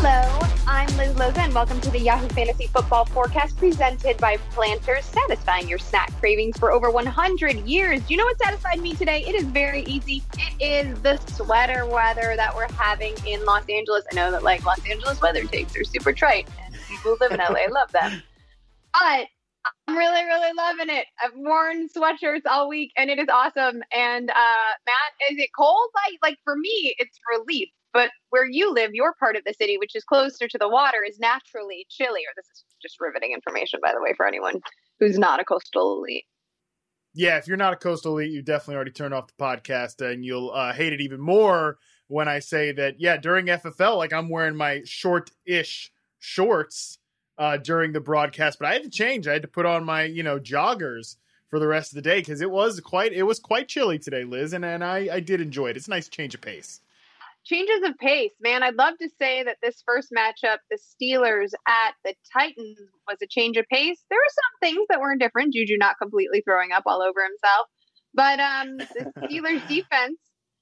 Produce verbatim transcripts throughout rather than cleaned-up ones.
Hello, I'm Liz Loza, and welcome to the Yahoo Fantasy Football Forecast presented by Planters, satisfying your snack cravings for over one hundred years. Do you know what satisfied me today? It is very easy. It is the sweater weather that we're having in Los Angeles. I know that like Los Angeles weather takes are super trite, and people who live in L A love them. But I'm really, really loving it. I've worn sweatshirts all week, and it is awesome. And uh, Matt, is it cold? Like, like for me, it's relief. But where you live, your part of the city, which is closer to the water, is naturally chillier. This is just riveting information, by the way, for anyone who's not a coastal elite. Yeah, if you're not a coastal elite, you definitely already turned off the podcast, and you'll uh, hate it even more when I say that, yeah, during F F L, like I'm wearing my short-ish shorts uh, during the broadcast, but I had to change. I had to put on my, you know, joggers for the rest of the day because it was quite it was quite chilly today, Liz, and, and I, I did enjoy it. It's a nice change of pace. Changes of pace, man. I'd love to say that this first matchup, the Steelers at the Titans, was a change of pace. There were some things that weren't different. Juju not completely throwing up all over himself. But um, the Steelers defense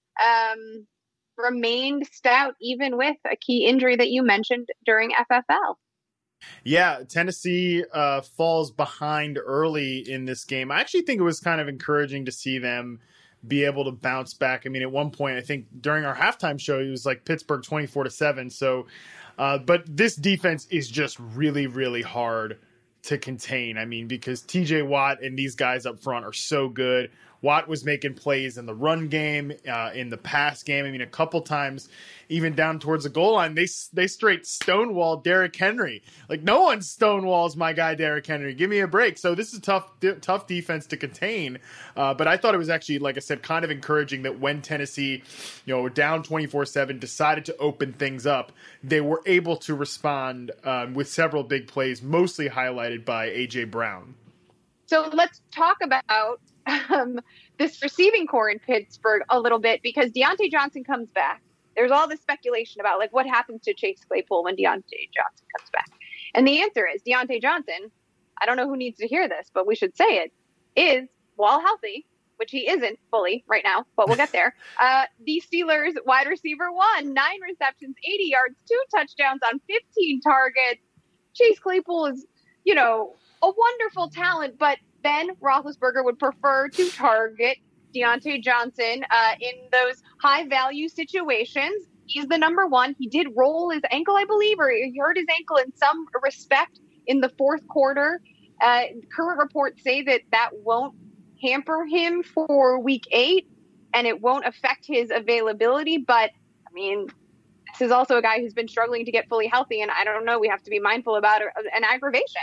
um, remained stout, even with a key injury that you mentioned during F F L. Yeah, Tennessee uh, falls behind early in this game. I actually think it was kind of encouraging to see them be able to bounce back. I mean, at one point, I think during our halftime show, it was like Pittsburgh twenty-four to seven. So, uh, but this defense is just really, really hard to contain. I mean, because T J Watt and these guys up front are so good. Watt was making plays in the run game, uh, in the pass game. I mean, a couple times, even down towards the goal line, they they straight stonewalled Derrick Henry. Like, no one stonewalls my guy Derrick Henry. Give me a break. So this is tough, d- tough defense to contain. Uh, but I thought it was actually, like I said, kind of encouraging that when Tennessee, you know, down twenty-four seven, decided to open things up, they were able to respond um, with several big plays, mostly highlighted by A J Brown. So let's talk about um, this receiving core in Pittsburgh a little bit, because Diontae Johnson comes back. There's all this speculation about like what happens to Chase Claypool when Diontae Johnson comes back. And the answer is Diontae Johnson, I don't know who needs to hear this, but we should say it, is, while healthy, which he isn't fully right now, but we'll get there, uh, the Steelers wide receiver one, nine receptions, eighty yards, two touchdowns on fifteen targets. Chase Claypool is, you know, a wonderful talent, but Ben Roethlisberger would prefer to target Diontae Johnson uh, in those high-value situations. He's the number one. He did roll his ankle, I believe, or he hurt his ankle in some respect in the fourth quarter. Uh, current reports say that that won't hamper him for week eight, and it won't affect his availability. But, I mean, this is also a guy who's been struggling to get fully healthy, and I don't know, we have to be mindful about an aggravation.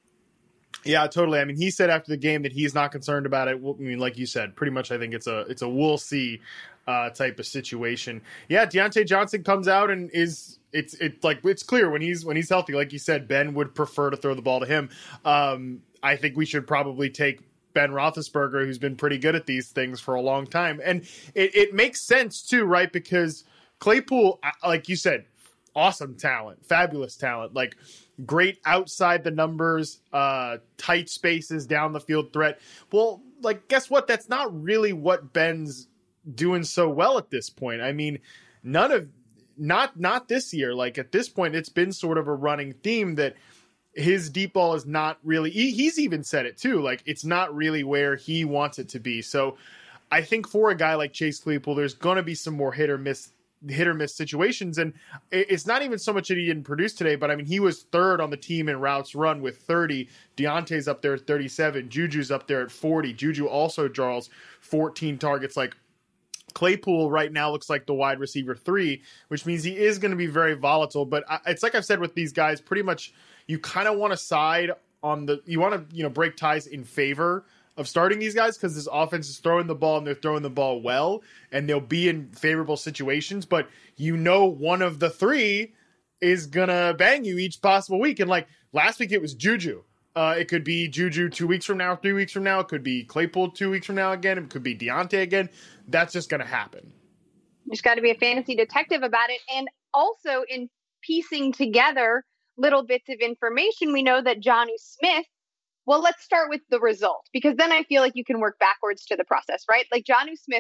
Yeah, totally. I mean, he said after the game that he's not concerned about it. I mean, like you said, pretty much I think it's a it's a we'll see uh, type of situation. Yeah, Diontae Johnson comes out and is it's it's like it's clear when he's when he's healthy. Like you said, Ben would prefer to throw the ball to him. Um, I think we should probably take Ben Roethlisberger, who's been pretty good at these things for a long time, and it, it makes sense too, right? Because Claypool, like you said, awesome talent, fabulous talent, like. Great outside the numbers, uh, tight spaces, down the field threat. Well, like, guess what? That's not really what Ben's doing so well at this point. I mean, none of, not, not this year. Like at this point, it's been sort of a running theme that his deep ball is not really, he, he's even said it too. Like it's not really where he wants it to be. So I think for a guy like Chase Claypool, there's going to be some more hit or miss hit or miss situations. And it's not even so much that he didn't produce today, but I mean, he was third on the team in routes run with thirty. Deontay's up there at thirty-seven. Juju's up there at forty. Juju also draws fourteen targets. Like Claypool right now looks like the wide receiver three, which means he is going to be very volatile. But it's like I've said with these guys, pretty much you kind of want to side on the, you want to, you know, break ties in favor of starting these guys because this offense is throwing the ball and they're throwing the ball well and they'll be in favorable situations, but you know one of the three is gonna bang you each possible week. And like last week it was Juju. Uh, it could be Juju two weeks from now, three weeks from now. It could be Claypool two weeks from now again. It could be Diontae again. That's just gonna happen. You just got to be a fantasy detective about it. And also in piecing together little bits of information, we know that Jonnu Smith, well, let's start with the result, because then I feel like you can work backwards to the process, right? Like Jonnu Smith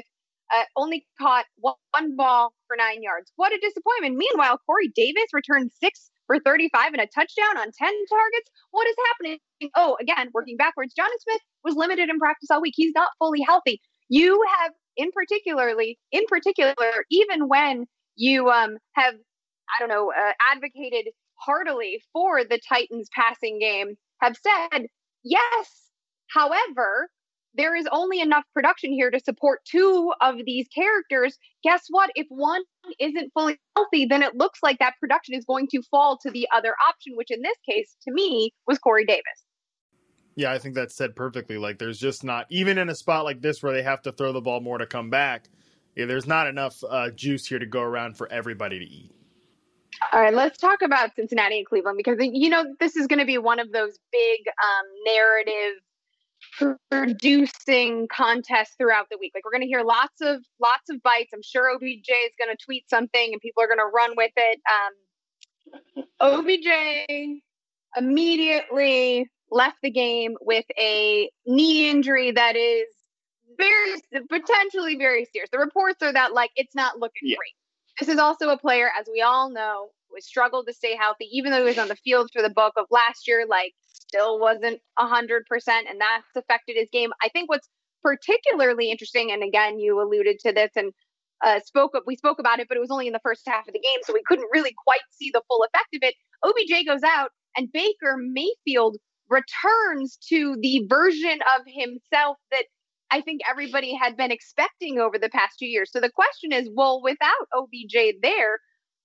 uh, only caught one, one ball for nine yards. What a disappointment. Meanwhile, Corey Davis returned six for thirty-five and a touchdown on ten targets. What is happening? Oh, again, working backwards. Jonnu Smith was limited in practice all week. He's not fully healthy. You have, in particularly, in particular, even when you um, have, I don't know, uh, advocated heartily for the Titans passing game, have said, yes, however, there is only enough production here to support two of these characters. Guess what? If one isn't fully healthy, then it looks like that production is going to fall to the other option, which in this case, to me, was Corey Davis. Yeah, I think that's said perfectly. Like, there's just not, even in a spot like this where they have to throw the ball more to come back, yeah, there's not enough uh, juice here to go around for everybody to eat. All right, let's talk about Cincinnati and Cleveland, because, you know, this is going to be one of those big um, narrative producing contests throughout the week. Like, we're going to hear lots of lots of bites. I'm sure O B J is going to tweet something and people are going to run with it. Um, O B J immediately left the game with a knee injury that is very potentially very serious. The reports are that, like, it's not looking yeah. great. This is also a player, as we all know, who has struggled to stay healthy, even though he was on the field for the bulk of last year. Like, still wasn't one hundred percent, and that's affected his game. I think what's particularly interesting, and again, you alluded to this and uh, spoke we spoke about it, but it was only in the first half of the game, so we couldn't really quite see the full effect of it. O B J goes out, and Baker Mayfield returns to the version of himself that I think everybody had been expecting over the past two years. So the question is, well, without O B J there,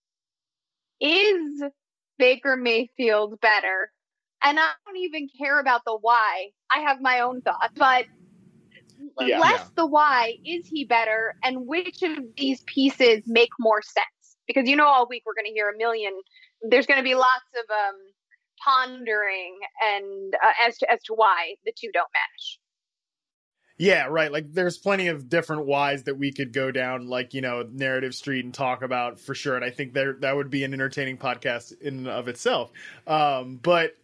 is Baker Mayfield better? And I don't even care about the why. I have my own thoughts, but yeah, less yeah. the why. Is he better? And which of these pieces make more sense? Because, you know, all week we're going to hear a million. There's going to be lots of um, pondering and uh, as to as to why the two don't match. Yeah, right. Like, there's plenty of different whys that we could go down, like, you know, Narrative Street and talk about for sure. And I think there that would be an entertaining podcast in and of itself. Um, but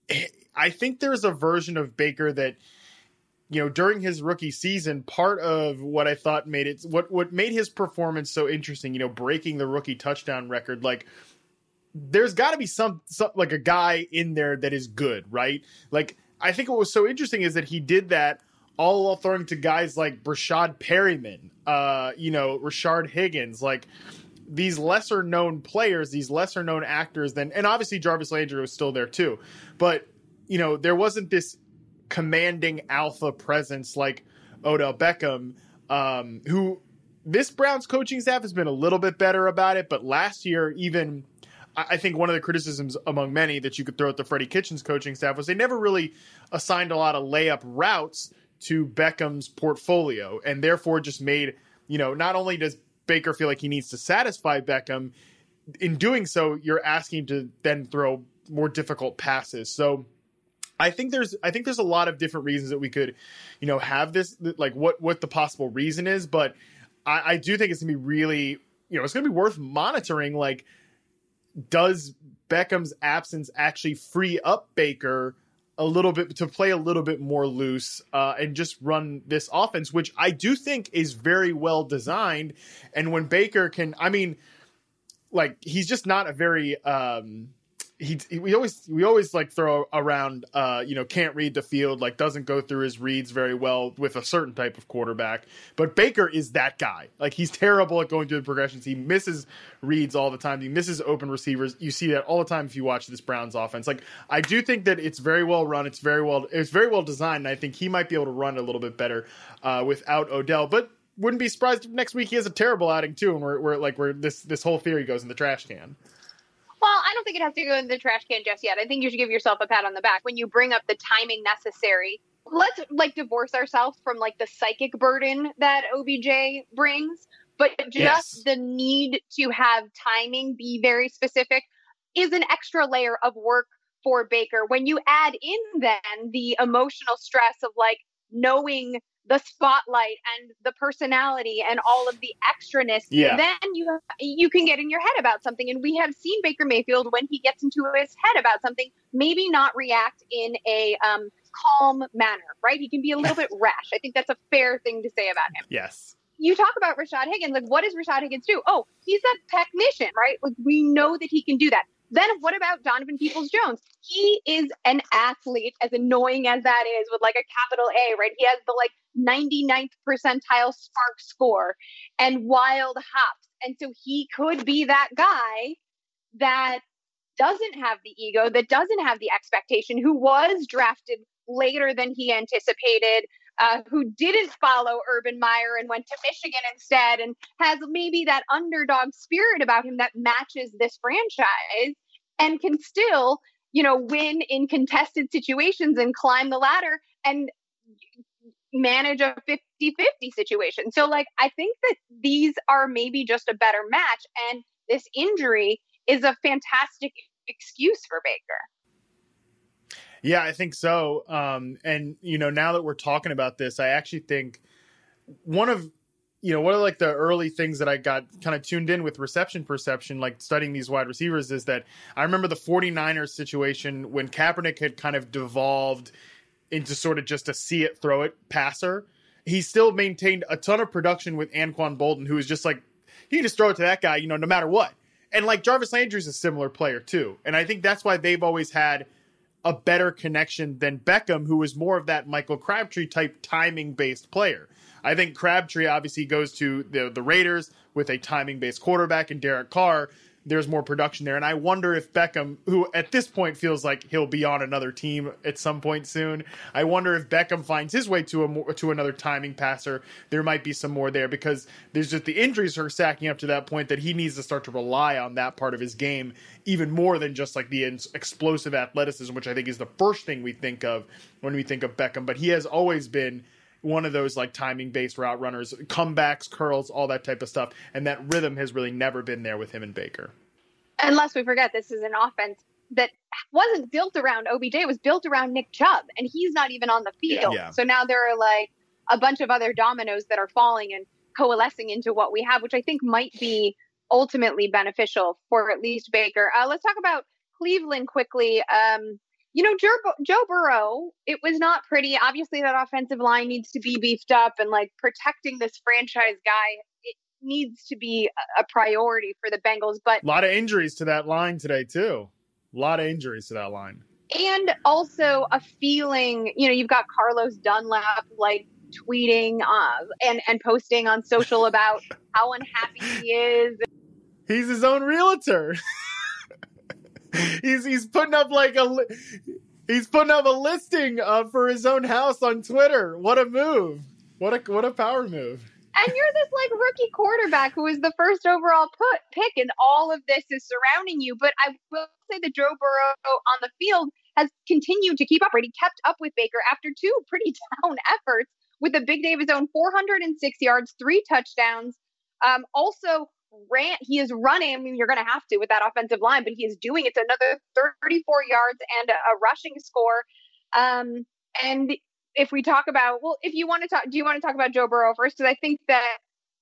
I think there's a version of Baker that, you know, during his rookie season, part of what I thought made it, what, what made his performance so interesting, you know, breaking the rookie touchdown record, like, there's got to be some, some, like, a guy in there that is good, right? Like, I think what was so interesting is that he did that all while throwing to guys like Brashad Perryman, uh, you know, Rashard Higgins, like these lesser known players, these lesser known actors than, and obviously Jarvis Landry was still there too. But, you know, there wasn't this commanding alpha presence like Odell Beckham, um, who this Browns coaching staff has been a little bit better about it. But last year, even I think one of the criticisms among many that you could throw at the Freddie Kitchens coaching staff was they never really assigned a lot of layup routes to Beckham's portfolio, and therefore just made, you know, not only does Baker feel like he needs to satisfy Beckham, in doing so, you're asking him to then throw more difficult passes. So I think there's, I think there's a lot of different reasons that we could, you know, have this, like what, what the possible reason is, but I, I do think it's gonna be really, you know, it's gonna be worth monitoring. Like, does Beckham's absence actually free up Baker a little bit to play a little bit more loose uh, and just run this offense, which I do think is very well designed. And when Baker can, I mean, like, he's just not a very, um, he, we always, we always like throw around, uh, you know, can't read the field, like doesn't go through his reads very well with a certain type of quarterback. But Baker is that guy. Like, he's terrible at going through the progressions. He misses reads all the time. He misses open receivers. You see that all the time if you watch this Browns offense. Like, I do think that it's very well run. It's very well, it's very well designed. And I think he might be able to run a little bit better uh, without Odell. But wouldn't be surprised if next week he has a terrible outing too, and we're, we're like, where this this whole theory goes in the trash can. Well, I don't think it has to go in the trash can just yet. I think you should give yourself a pat on the back when you bring up the timing necessary. Let's like divorce ourselves from like the psychic burden that O B J brings, but just yes. the need to have timing be very specific is an extra layer of work for Baker. When you add in then the emotional stress of like knowing the spotlight and the personality and all of the extraness, yeah. then you you can get in your head about something. And we have seen Baker Mayfield, when he gets into his head about something, maybe not react in a um, calm manner, right? He can be a little bit rash. I think that's a fair thing to say about him. Yes. you talk about Rashad Higgins, like what does Rashad Higgins do? Oh, he's a technician, right? Like we know that he can do that. Then what about Donovan Peoples-Jones? He is an athlete, as annoying as that is, with like a capital A, right? He has the like ninety-ninth percentile spark score and wild hops. And so he could be that guy that doesn't have the ego, that doesn't have the expectation, who was drafted later than he anticipated, uh, who didn't follow Urban Meyer and went to Michigan instead, and has maybe that underdog spirit about him that matches this franchise and can still, you know, win in contested situations and climb the ladder and manage a fifty-fifty situation. So, like, I think that these are maybe just a better match, and this injury is a fantastic excuse for Baker. Yeah, I think so. Um, and, you know, now that we're talking about this, I actually think one of, you know, one of like the early things that I got kind of tuned in with reception perception, like studying these wide receivers, is that I remember the 49ers situation when Kaepernick had kind of devolved into sort of just a see it, throw it passer. He still maintained a ton of production with Anquan Bolden, who was just like, he can just throw it to that guy, you know, no matter what. And like Jarvis Landry's a similar player too. And I think that's why they've always had a better connection than Beckham, who was more of that Michael Crabtree type timing based player. I think Crabtree obviously goes to the, the Raiders with a timing based quarterback and Derek Carr. There's more production there. And I wonder if Beckham, who at this point feels like he'll be on another team at some point soon, I wonder if Beckham finds his way to a more, to another timing passer. There might be some more there because there's just the injuries are stacking up to that point that he needs to start to rely on that part of his game even more than just like the explosive athleticism, which I think is the first thing we think of when we think of Beckham. But he has always been one of those like timing based route runners, comebacks, curls, all that type of stuff. And that rhythm has really never been there with him and Baker. Unless we forget, this is an offense that wasn't built around O B J, it was built around Nick Chubb, and he's not even on the field. Yeah. So now there are like a bunch of other dominoes that are falling and coalescing into what we have, which I think might be ultimately beneficial for at least Baker. Uh, let's talk about Cleveland quickly. Um, You know, Joe, Joe Burrow, it was not pretty. Obviously, that offensive line needs to be beefed up, and like protecting this franchise guy, it needs to be a priority for the Bengals. But a lot of injuries to that line today, too. A lot of injuries to that line. And also a feeling, you know, you've got Carlos Dunlap like tweeting uh, and, and posting on social about how unhappy he is. He's his own realtor. He's he's putting up like a he's putting up a listing uh, for his own house on Twitter. What a move! What a what a power move! And you're this like rookie quarterback who was the first overall put, pick, and all of this is surrounding you. But I will say that Joe Burrow on the field has continued to keep up. Right, he kept up with Baker after two pretty down efforts with a big day of his own, four hundred six yards, three touchdowns. Um, also. Ran, he is running. I mean, you're going to have to with that offensive line, but he is doing it. It's another thirty-four yards and a, a rushing score. Um, and if we talk about, well, if you want to talk, do you want to talk about Joe Burrow first? Because I think that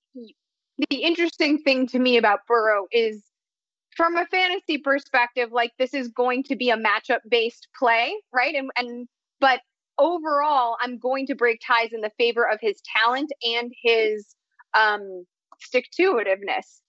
the interesting thing to me about Burrow is from a fantasy perspective, like this is going to be a matchup based play, right? And, and, but overall, I'm going to break ties in the favor of his talent and his, um, stick-to-itiveness.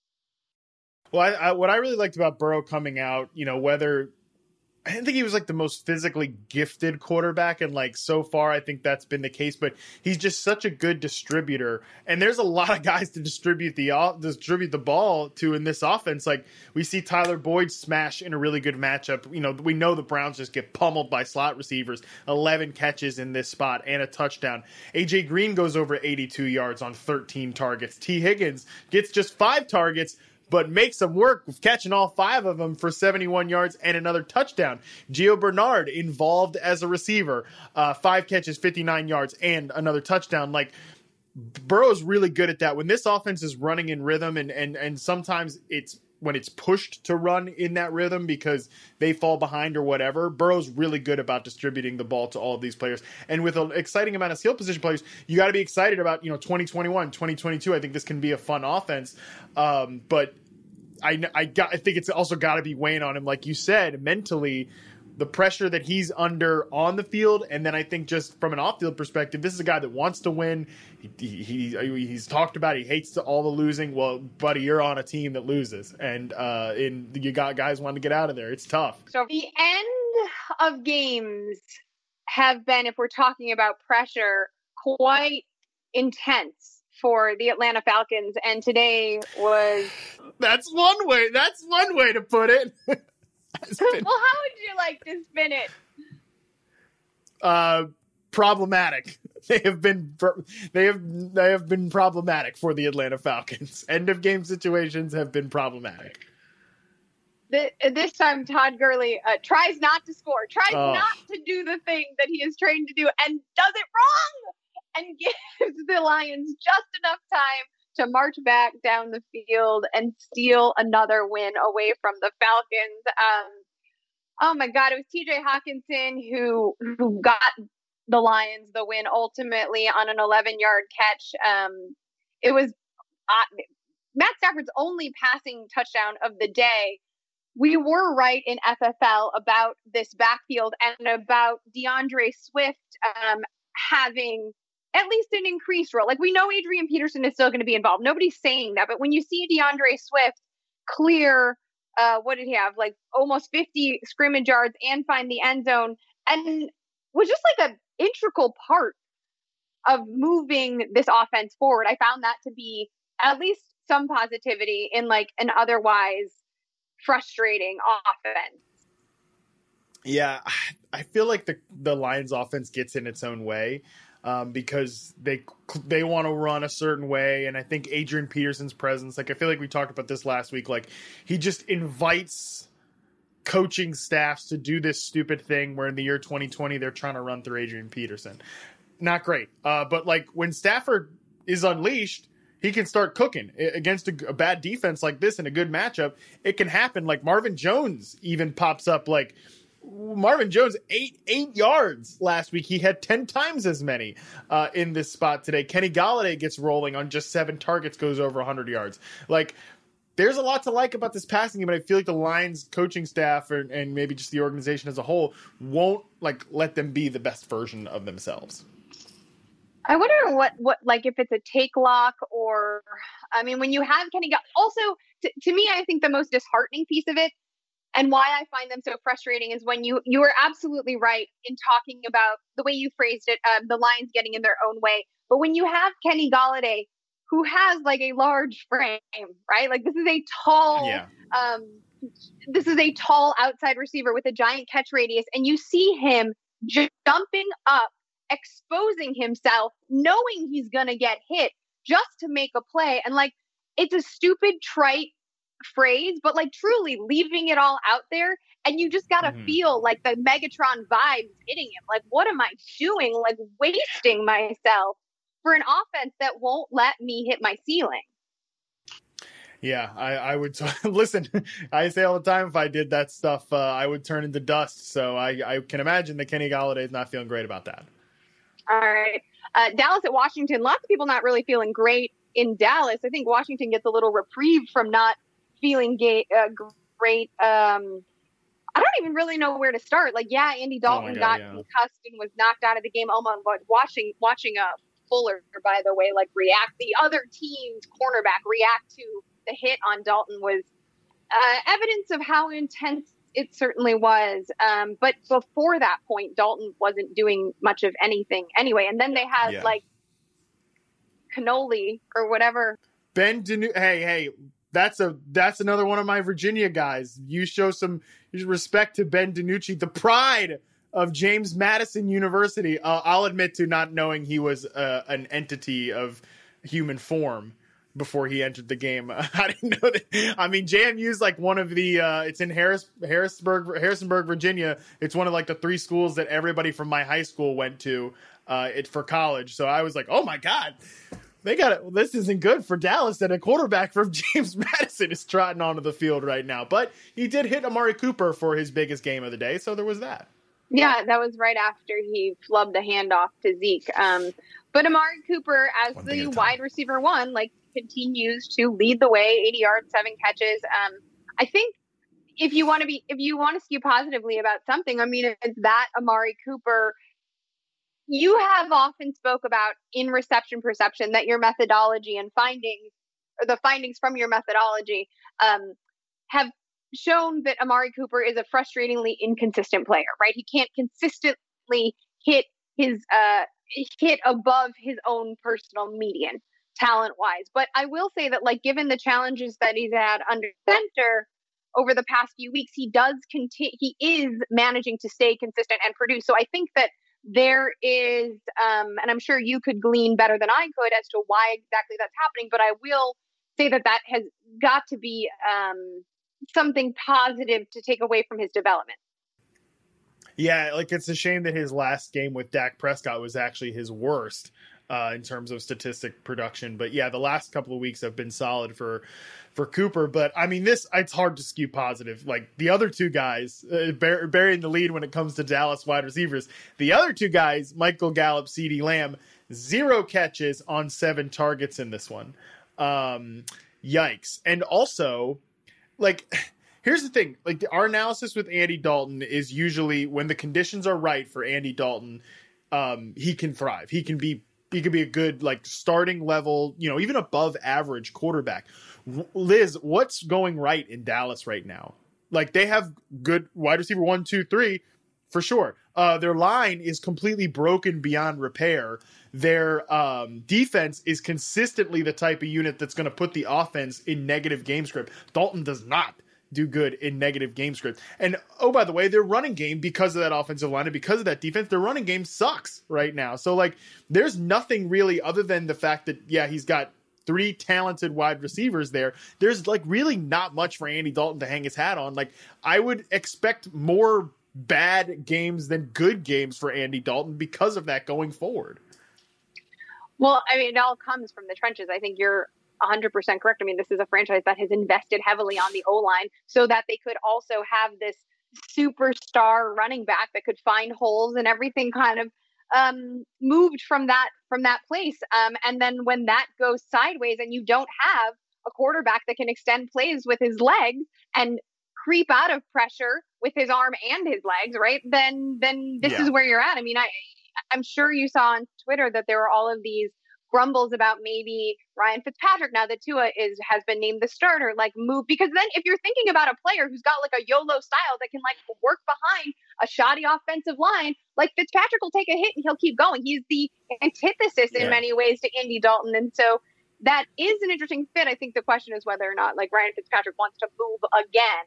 Well, I, I, what I really liked about Burrow coming out, you know, whether I didn't think he was like the most physically gifted quarterback, and like so far I think that's been the case, but he's just such a good distributor, and there's a lot of guys to distribute the uh, distribute the ball to in this offense. Like we see Tyler Boyd smash in a really good matchup. You know, we know the Browns just get pummeled by slot receivers. eleven catches in this spot and a touchdown. A J Green goes over eighty-two yards on thirteen targets. T Higgins gets just five targets, but makes them work with catching all five of them for seventy-one yards and another touchdown. Gio Bernard involved as a receiver, uh, five catches, fifty-nine yards, and another touchdown. Like, Burrow's really good at that. When this offense is running in rhythm, and and and sometimes it's when it's pushed to run in that rhythm because they fall behind or whatever, Burrow's really good about distributing the ball to all of these players. And with an exciting amount of skill position players, you got to be excited about, you know, twenty twenty-one, twenty twenty-two. I think this can be a fun offense. Um, but I, I, got, I think it's also got to be weighing on him, like you said, mentally, the pressure that he's under on the field. And then I think just from an off-field perspective, this is a guy that wants to win. He, he, he He's talked about he hates all the losing. Well, buddy, you're on a team that loses. And uh, in, you got guys wanting to get out of there. It's tough. So the end of games have been, if we're talking about pressure, quite intense for the Atlanta Falcons, and today was that's one way that's one way to put it. Been... Well, how would you like to spin it? Uh problematic. They have been they have they have been problematic for the Atlanta Falcons. End of game situations have been problematic. The, this time Todd Gurley uh, tries not to score, tries oh. not to do the thing that he is trained to do, and does it wrong, and gives the Lions just enough time to march back down the field and steal another win away from the Falcons. Um, oh my God, it was T J Hawkinson who, who got the Lions the win ultimately on an eleven-yard catch. Um, it was uh, Matt Stafford's only passing touchdown of the day. We were right in F F L about this backfield and about DeAndre Swift um, having at least an increased role. Like, we know Adrian Peterson is still going to be involved. Nobody's saying that. But when you see DeAndre Swift clear, uh, what did he have? Like almost fifty scrimmage yards and find the end zone, and was just like an integral part of moving this offense forward. I found that to be at least some positivity in like an otherwise frustrating offense. Yeah, I feel like the the Lions offense gets in its own way. Um, because they they want to run a certain way, and I think Adrian Peterson's presence, like I feel like we talked about this last week, like he just invites coaching staffs to do this stupid thing where in the year twenty twenty they're trying to run through Adrian Peterson. Not great, uh, but like when Stafford is unleashed, he can start cooking against a, a bad defense like this in a good matchup. It can happen. Like Marvin Jones even pops up like. Marvin Jones, eight eight yards last week. He had ten times as many uh, in this spot today. Kenny Golladay gets rolling on just seven targets, goes over one hundred yards. Like, there's a lot to like about this passing game, but I feel like the Lions coaching staff and, and maybe just the organization as a whole won't like let them be the best version of themselves. I wonder what, what like if it's a take lock or, I mean, when you have Kenny Golladay, also to, to me, I think the most disheartening piece of it and why I find them so frustrating is when you you were absolutely right in talking about the way you phrased it, um, the Lions getting in their own way. But when you have Kenny Golladay, who has like a large frame, right? Like this is a tall, yeah. um, this is a tall outside receiver with a giant catch radius, and you see him jumping up, exposing himself, knowing he's gonna get hit just to make a play, and like it's a stupid, trite phrase, but like truly leaving it all out there, and you just gotta mm-hmm. feel like the Megatron vibes hitting him. Like, what am I doing? Like wasting myself for an offense that won't let me hit my ceiling. Yeah, I, I would t- listen. I say all the time, if I did that stuff, uh, I would turn into dust. So I, I can imagine that Kenny Golladay is not feeling great about that. All right, uh, Dallas at Washington. Lots of people not really feeling great in Dallas. I think Washington gets a little reprieve from not feeling gay, uh, great. Um, I don't even really know where to start. Like, yeah, Andy Dalton oh God, got yeah. concussed and was knocked out of the game. Oh my God, watching watching a Fuller, by the way, like react the other team's cornerback react to the hit on Dalton was uh, evidence of how intense it certainly was. Um, but before that point, Dalton wasn't doing much of anything anyway. And then they had yeah. like Cannoli or whatever. Ben DiNucci. Hey, hey. That's a that's another one of my Virginia guys. You show some respect to Ben DiNucci, the pride of James Madison University. Uh, I'll admit to not knowing he was uh, an entity of human form before he entered the game. I didn't know that. I mean, J M U's like one of the. Uh, it's in Harris Harrisburg, Harrisonburg, Virginia. It's one of like the three schools that everybody from my high school went to. Uh, it for college. So I was like, oh my God. They got it. Well, this isn't good for Dallas that a quarterback from James Madison is trotting onto the field right now. But he did hit Amari Cooper for his biggest game of the day, so there was that. Yeah, that was right after he flubbed the handoff to Zeke. Um, but Amari Cooper, as one the wide receiver one, like continues to lead the way, eighty yards, seven catches. Um, I think if you want to be, if you want to skew positively about something, I mean, it's that Amari Cooper. You have often spoke about in reception perception that your methodology and findings, or the findings from your methodology, um, have shown that Amari Cooper is a frustratingly inconsistent player, right? He can't consistently hit his uh, hit above his own personal median talent wise. But I will say that, like, given the challenges that he's had under center over the past few weeks, he does continue. He is managing to stay consistent and produce. So I think that there is, um, and I'm sure you could glean better than I could as to why exactly that's happening. But I will say that that has got to be um, something positive to take away from his development. Yeah, like, it's a shame that his last game with Dak Prescott was actually his worst uh, in terms of statistic production. But yeah, the last couple of weeks have been solid for for Cooper. But I mean, this, it's hard to skew positive. Like, the other two guys uh, bur- burying the lead when it comes to Dallas wide receivers. The other two guys, Michael Gallup, CeeDee Lamb, zero catches on seven targets in this one. Um, yikes. And also, like, here's the thing, like, our analysis with Andy Dalton is usually when the conditions are right for Andy Dalton, um, he can thrive. He can be, he can be a good, like, starting level, you know, even above average quarterback. Liz, what's going right in Dallas right now? Like, they have good wide receiver one, two, three, for sure. Uh, their line is completely broken beyond repair. Their um, defense is consistently the type of unit that's going to put the offense in negative game script. Dalton does not do good in negative game script. And, oh, by the way, their running game, because of that offensive line and because of that defense, their running game sucks right now. So, like, there's nothing really other than the fact that, yeah, he's got three talented wide receivers there. There's, like, really not much for Andy Dalton to hang his hat on. Like, I would expect more bad games than good games for Andy Dalton because of that going forward. Well, I mean, it all comes from the trenches. I think you're one hundred percent correct. I mean, this is a franchise that has invested heavily on the O-line so that they could also have this superstar running back that could find holes, and everything kind of um, moved from that from that place. Um, and then when that goes sideways and you don't have a quarterback that can extend plays with his legs and creep out of pressure with his arm and his legs, right? Then then this yeah. is where you're at. I mean, I I'm sure you saw on Twitter that there were all of these grumbles about maybe Ryan Fitzpatrick, now that Tua is has been named the starter, like, move, because then if you're thinking about a player who's got like a YOLO style that can like work behind a shoddy offensive line, like, Fitzpatrick will take a hit and he'll keep going. He's the antithesis in yeah. many ways to Andy Dalton. And so that is an interesting fit. I think the question is whether or not, like, Ryan Fitzpatrick wants to move again.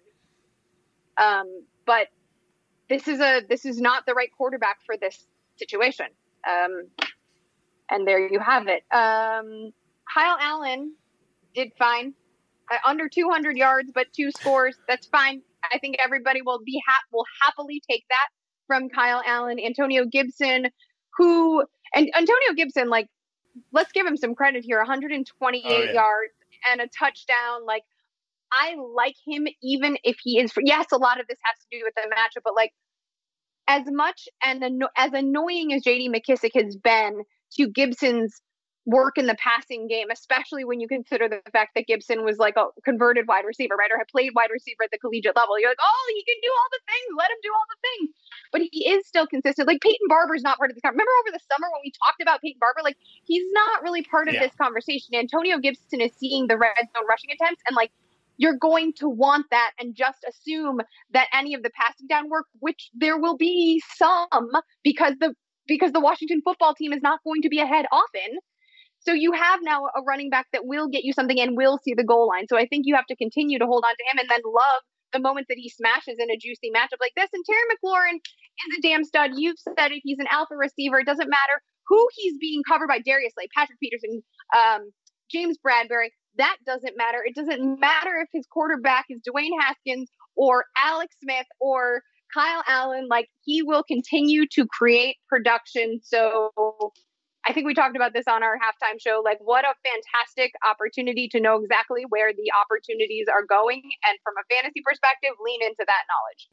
Um, but this is a this is not the right quarterback for this situation. Um, And there you have it. Um, Kyle Allen did fine. Uh, under two hundred yards, but two scores. That's fine. I think everybody will be ha- will happily take that from Kyle Allen. Antonio Gibson, who and Antonio Gibson, like, let's give him some credit here. one hundred twenty-eight oh, yeah. yards and a touchdown. Like, I like him even if he is. Yes, a lot of this has to do with the matchup, but, like, as much and anno- as annoying as J D McKissic has been to Gibson's work in the passing game, especially when you consider the fact that Gibson was like a converted wide receiver, right? Or had played wide receiver at the collegiate level. You're like, oh, he can do all the things. Let him do all the things. But he is still consistent. Like, Peyton Barber's not part of this conversation. Remember over the summer when we talked about Peyton Barber? Like, he's not really part of yeah. this conversation. Antonio Gibson is seeing the red zone rushing attempts, and, like, you're going to want that and just assume that any of the passing down work, which there will be some, because the because the Washington football team is not going to be ahead often. So you have now a running back that will get you something and will see the goal line. So I think you have to continue to hold on to him and then love the moments that he smashes in a juicy matchup like this. And Terry McLaurin is a damn stud. You've said it. He's an alpha receiver. It doesn't matter who he's being covered by. Darius Slay, Patrick Peterson, um, James Bradbury. That doesn't matter. It doesn't matter if his quarterback is Dwayne Haskins or Alex Smith or Kyle Allen. Like, he will continue to create production. So I think we talked about this on our halftime show. Like, what a fantastic opportunity to know exactly where the opportunities are going. And from a fantasy perspective, lean into that knowledge.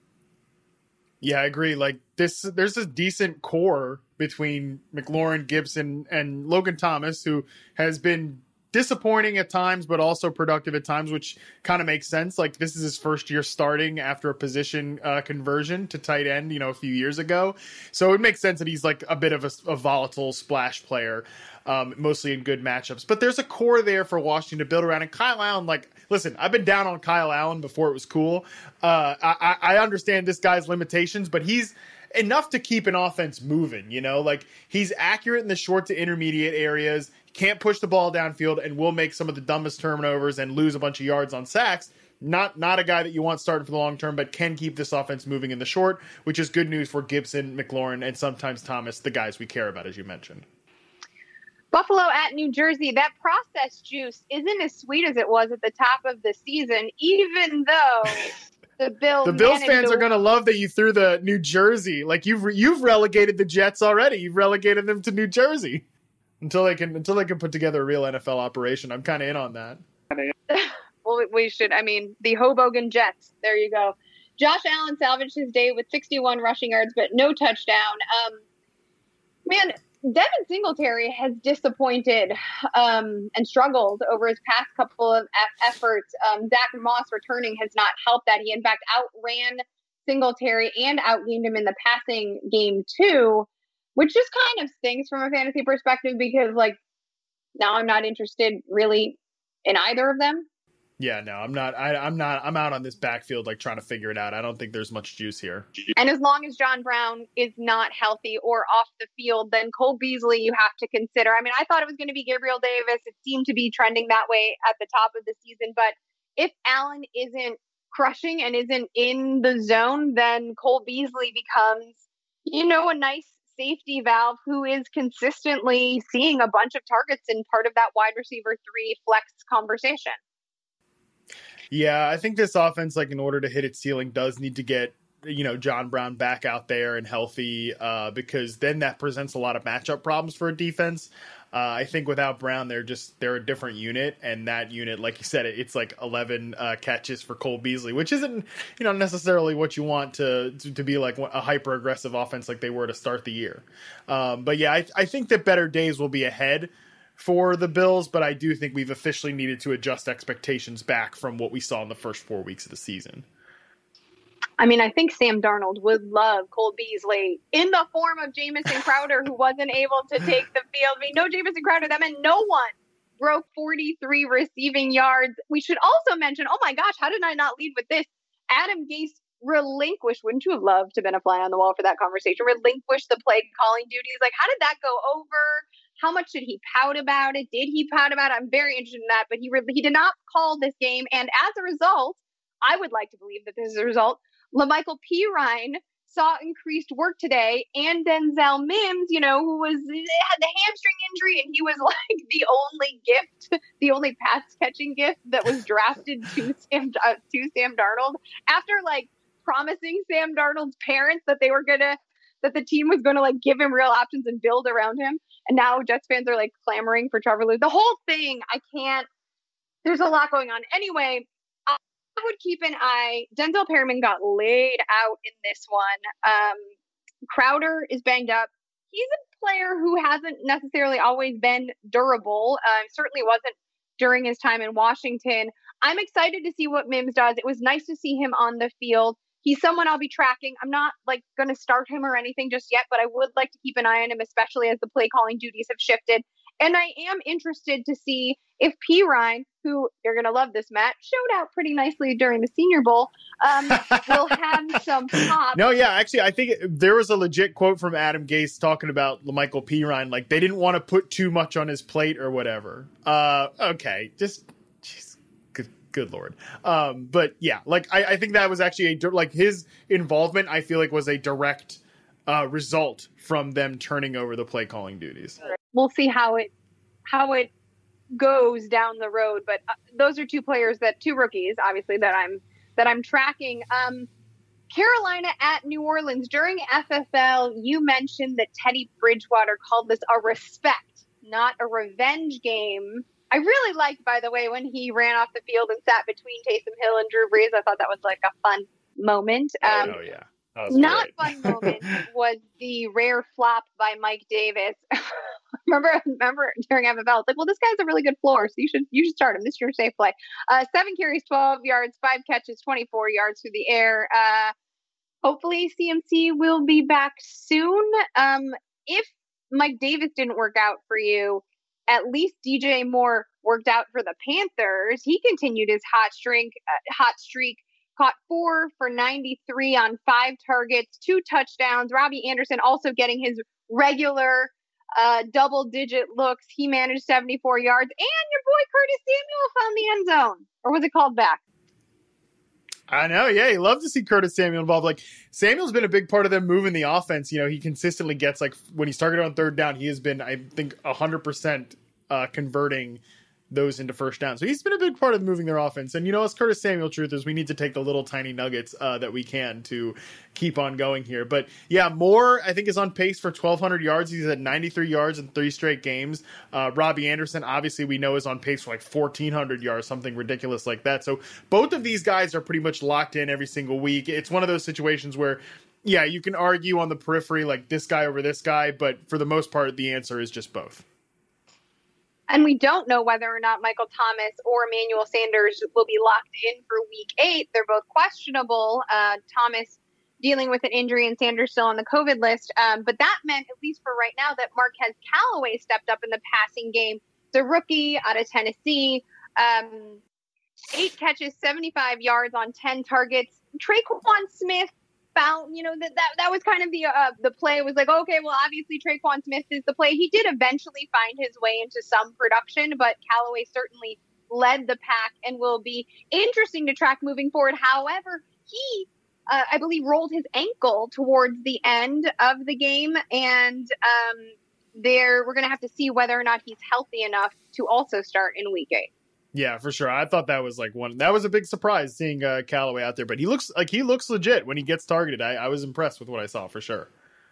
Yeah, I agree. Like, this, there's a decent core between McLaurin, Gibson, and Logan Thomas, who has been disappointing at times, but also productive at times, which kind of makes sense. Like, this is his first year starting after a position uh, conversion to tight end, you know, a few years ago. So it makes sense that he's like a bit of a, a volatile splash player, um, mostly in good matchups. But there's a core there for Washington to build around. And Kyle Allen, like, listen, I've been down on Kyle Allen before it was cool. Uh, I, I understand this guy's limitations, but he's enough to keep an offense moving, you know? Like, he's accurate in the short to intermediate areas, can't push the ball downfield, and will make some of the dumbest turnovers and lose a bunch of yards on sacks. Not not a guy that you want started for the long term, but can keep this offense moving in the short, which is good news for Gibson, McLaurin, and sometimes Thomas, the guys we care about, as you mentioned. Buffalo at New Jersey. That processed juice isn't as sweet as it was at the top of the season, even though the Bills. The Bills fans are going to love that you threw the New Jersey. Like, you've you've relegated the Jets already. You've relegated them to New Jersey until they can until they can put together a real N F L operation. I'm kind of in on that. Well, we should. I mean, the Hoboken Jets. There you go. Josh Allen salvaged his day with sixty-one rushing yards, but no touchdown. Um, man, Devin Singletary has disappointed um, and struggled over his past couple of e- efforts. Um, Zach Moss returning has not helped that. He, in fact, outran Singletary and outgained him in the passing game, too, which just kind of stings from a fantasy perspective because, like, now I'm not interested really in either of them. Yeah, no, I'm not. I, I'm not. I'm out on this backfield, like, trying to figure it out. I don't think there's much juice here. And as long as John Brown is not healthy or off the field, then Cole Beasley you have to consider. I mean, I thought it was going to be Gabriel Davis. It seemed to be trending that way at the top of the season. But if Allen isn't crushing and isn't in the zone, then Cole Beasley becomes, you know, a nice safety valve who is consistently seeing a bunch of targets in part of that wide receiver three flex conversation. Yeah, I think this offense, like, in order to hit its ceiling, does need to get, you know, John Brown back out there and healthy, uh, because then that presents a lot of matchup problems for a defense. Uh, I think without Brown, they're just they're a different unit, and that unit, like you said, it's like eleven uh, catches for Cole Beasley, which isn't, you know, necessarily what you want to to, to be like a hyper aggressive offense like they were to start the year. Um, but yeah, I, I think that better days will be ahead for the Bills, but I do think we've officially needed to adjust expectations back from what we saw in the first four weeks of the season. I mean, I think Sam Darnold would love Cole Beasley in the form of Jamison Crowder, who wasn't able to take the field. I mean, no Jamison Crowder. That meant no one broke forty-three receiving yards. We should also mention, oh my gosh, how did I not lead with this? Adam Gase relinquished, wouldn't you have loved to have been a fly on the wall for that conversation? Relinquished the play calling duties. Like, how did that go over? How much did he pout about it? Did he pout about it? I'm very interested in that, but he re- he did not call this game. And as a result, I would like to believe that this is a result. LaMichael Pirine saw increased work today, and Denzel Mims, you know, who was had the hamstring injury, and he was like the only gift, the only pass catching gift that was drafted to Sam uh, to Sam Darnold after like promising Sam Darnold's parents that they were gonna that the team was going to like give him real options and build around him. And now Jets fans are like clamoring for Trevor Lewis. The whole thing, I can't, there's a lot going on. Anyway, I would keep an eye. Denzel Perryman got laid out in this one. Um, Crowder is banged up. He's a player who hasn't necessarily always been durable. Uh, certainly wasn't during his time in Washington. I'm excited to see what Mims does. It was nice to see him on the field. He's someone I'll be tracking. I'm not like going to start him or anything just yet, but I would like to keep an eye on him, especially as the play calling duties have shifted. And I am interested to see if Pirine, who you're going to love this, Matt, showed out pretty nicely during the Senior Bowl, um, will have some pop. No, yeah, actually, I think it, there was a legit quote from Adam Gase talking about LaMichael Pirine. Like, they didn't want to put too much on his plate or whatever. Uh, okay, just, jeez, good, good Lord. Um, but yeah, like, I, I think that was actually a, like, his involvement, I feel like, was a direct uh, result from them turning over the play calling duties. We'll see how it, how it, goes down the road, but uh, those are two players that two rookies obviously that I'm that I'm tracking. um Carolina at New Orleans. During F F L, you mentioned that Teddy Bridgewater called this a respect, not a revenge game. I really liked, by the way, when he ran off the field and sat between Taysom Hill and Drew Brees. I thought that was like a fun moment. um oh yeah Not fun moment was the rare flop by Mike Davis. remember, remember during M F L, it's like, well, this guy's a really good floor, so you should you should start him. This is your safe play. Uh, seven carries, twelve yards, five catches, twenty-four yards through the air. Uh, hopefully, C M C will be back soon. Um, if Mike Davis didn't work out for you, at least D J Moore worked out for the Panthers. He continued his hot streak. Uh, hot streak. Caught four for ninety-three on five targets, two touchdowns. Robbie Anderson also getting his regular uh, double-digit looks. He managed seventy-four yards. And your boy Curtis Samuel found the end zone. Or was it called back? I know, yeah. You love to see Curtis Samuel involved. Like, Samuel's been a big part of them moving the offense. You know, he consistently gets, like, when he's targeted on third down, he has been, I think, one hundred percent uh, converting those into first down. So he's been a big part of moving their offense. And, you know, as Curtis Samuel truth is, we need to take the little tiny nuggets uh, that we can to keep on going here. But yeah, Moore, I think, is on pace for twelve hundred yards. He's at ninety-three yards in three straight games. Uh, Robbie Anderson, obviously, we know is on pace for like fourteen hundred yards, something ridiculous like that. So both of these guys are pretty much locked in every single week. It's one of those situations where, yeah, you can argue on the periphery, like this guy over this guy, but for the most part, the answer is just both. And we don't know whether or not Michael Thomas or Emmanuel Sanders will be locked in for week eight. They're both questionable. Uh, Thomas dealing with an injury and Sanders still on the COVID list. Um, but that meant, at least for right now, that Marquez Callaway stepped up in the passing game. The rookie out of Tennessee, um, eight catches, seventy-five yards on ten targets. Traquan Smith found, you know, that, that that was kind of the uh, the play. It was like, okay, well, obviously Traquan Smith is the play. He did eventually find his way into some production, but Callaway certainly led the pack and will be interesting to track moving forward. However, he, uh, I believe, rolled his ankle towards the end of the game, and um, there we're going to have to see whether or not he's healthy enough to also start in week eight. Yeah, for sure. I thought that was like one, that was a big surprise seeing uh, Callaway out there, but he looks like he looks legit when he gets targeted. I, I was impressed with what I saw for sure.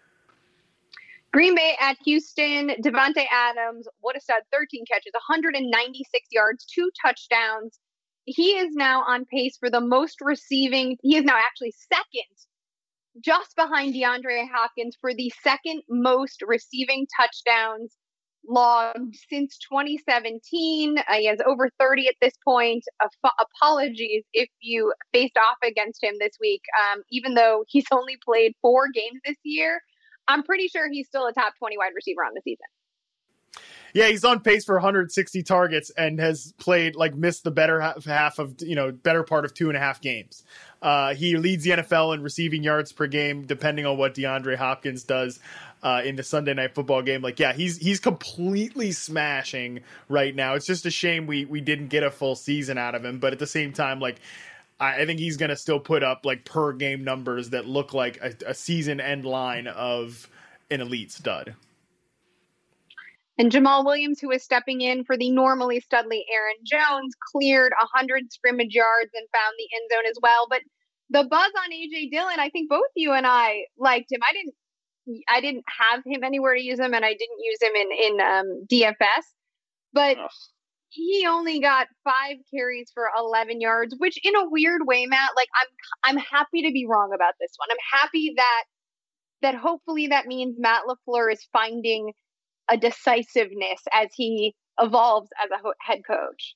Green Bay at Houston, Devontae Adams, what a stud, thirteen catches, one hundred ninety-six yards, two touchdowns. He is now on pace for the most receiving. He is now actually second, just behind DeAndre Hopkins for the second most receiving touchdowns logged since twenty seventeen. Uh, he has over thirty at this point. Uh, f- apologies if you faced off against him this week. Um, even though he's only played four games this year, I'm pretty sure he's still a top twenty wide receiver on the season. Yeah, he's on pace for one hundred sixty targets and has played, like, missed the better half, half of, you know, better part of two and a half games. Uh, he leads the N F L in receiving yards per game, depending on what DeAndre Hopkins does uh, in the Sunday Night Football game. Like, yeah, he's he's completely smashing right now. It's just a shame we we didn't get a full season out of him. But at the same time, like, I, I think he's going to still put up, like, per game numbers that look like a, a season end line of an elite stud. And Jamal Williams, who is stepping in for the normally studly Aaron Jones, cleared one hundred scrimmage yards and found the end zone as well. But the buzz on A J Dillon, I think both you and I liked him. I didn't, I didn't have him anywhere to use him, and I didn't use him in in um, D F S. But oh. He only got five carries for eleven yards, which, in a weird way, Matt, like I'm, I'm happy to be wrong about this one. I'm happy that that hopefully that means Matt LaFleur is finding a decisiveness as he evolves as a ho- head coach.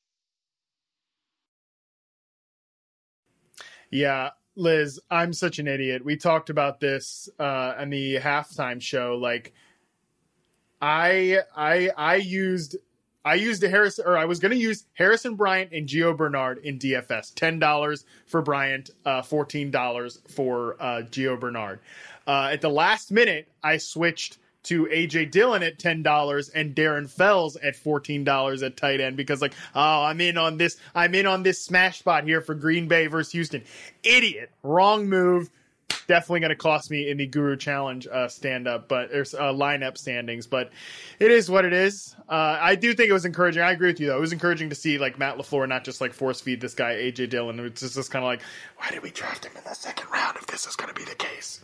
Yeah, Liz, I'm such an idiot. We talked about this uh, on the halftime show. Like, I, I, I used, I used a Harris, or I was going to use Harrison Bryant and Gio Bernard in D F S. ten dollars for Bryant, uh, fourteen dollars for uh, Gio Bernard. Uh, at the last minute, I switched to A J Dillon at ten dollars and Darren Fells at fourteen dollars at tight end because, like, oh, I'm in on this. I'm in on this smash spot here for Green Bay versus Houston. Idiot. Wrong move. Definitely going to cost me in the Guru Challenge uh, stand-up, but there's uh, lineup standings. But it is what it is. Uh, I do think it was encouraging. I agree with you, though. It was encouraging to see, like, Matt LaFleur not just, like, force-feed this guy, A J Dillon. It's just, just kind of like, why did we draft him in the second round if this is going to be the case?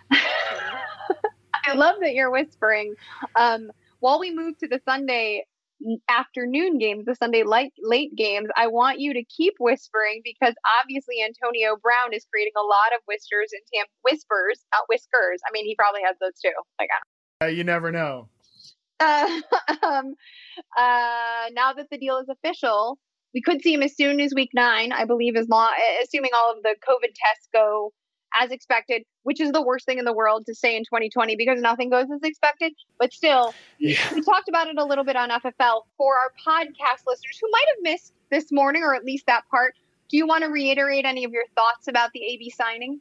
I love that you're whispering. Um, while we move to the Sunday afternoon games, the Sunday light, late games, I want you to keep whispering because obviously Antonio Brown is creating a lot of whispers in Tampa. Whispers, not whiskers. I mean, he probably has those too. Like, I Uh, you never know. Uh, um, uh, now that the deal is official, we could see him as soon as week nine, I believe, as long, assuming all of the COVID tests go as expected, which is the worst thing in the world to say in twenty twenty because nothing goes as expected. But still, Yeah. we talked about it a little bit on F F L. For our podcast listeners who might have missed this morning, or at least that part, do you want to reiterate any of your thoughts about the A B signing?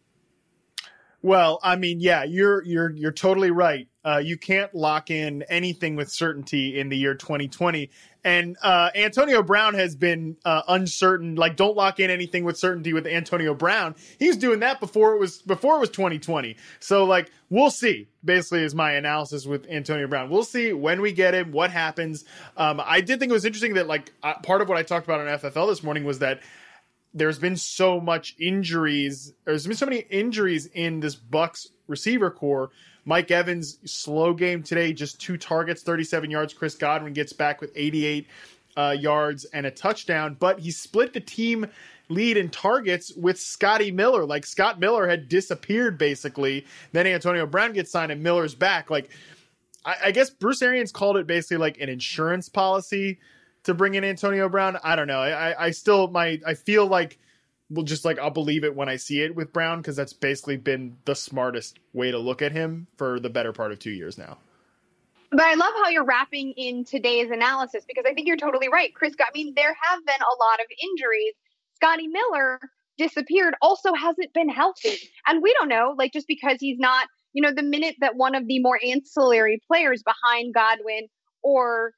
Well, I mean, yeah, you're you're you're totally right. Uh, you can't lock in anything with certainty in the year twenty twenty. And uh, Antonio Brown has been uh, uncertain. Like, don't lock in anything with certainty with Antonio Brown. He was doing that before it was before it was twenty twenty. So, like, we'll see. Basically, is my analysis with Antonio Brown. We'll see when we get him, what happens. Um, I did think it was interesting that, like, uh, part of what I talked about on F F L this morning was that there's been so much injuries. There's been so many injuries in this Bucs receiver core. Mike Evans, slow game today, just two targets, thirty-seven yards. Chris Godwin gets back with eighty-eight uh, yards and a touchdown, but he split the team lead in targets with Scotty Miller. Like, Scott Miller had disappeared basically. Then Antonio Brown gets signed and Miller's back. Like, I, I guess Bruce Arians called it basically like an insurance policy to bring in Antonio Brown. I don't know. I, I still, my, I feel like we'll just like, I'll believe it when I see it with Brown, because that's basically been the smartest way to look at him for the better part of two years now. But I love how you're wrapping in today's analysis, because I think you're totally right. Chris, I mean, there have been a lot of injuries. Scotty Miller disappeared, also hasn't been healthy. And we don't know, like, just because he's not, you know, the minute that one of the more ancillary players behind Godwin or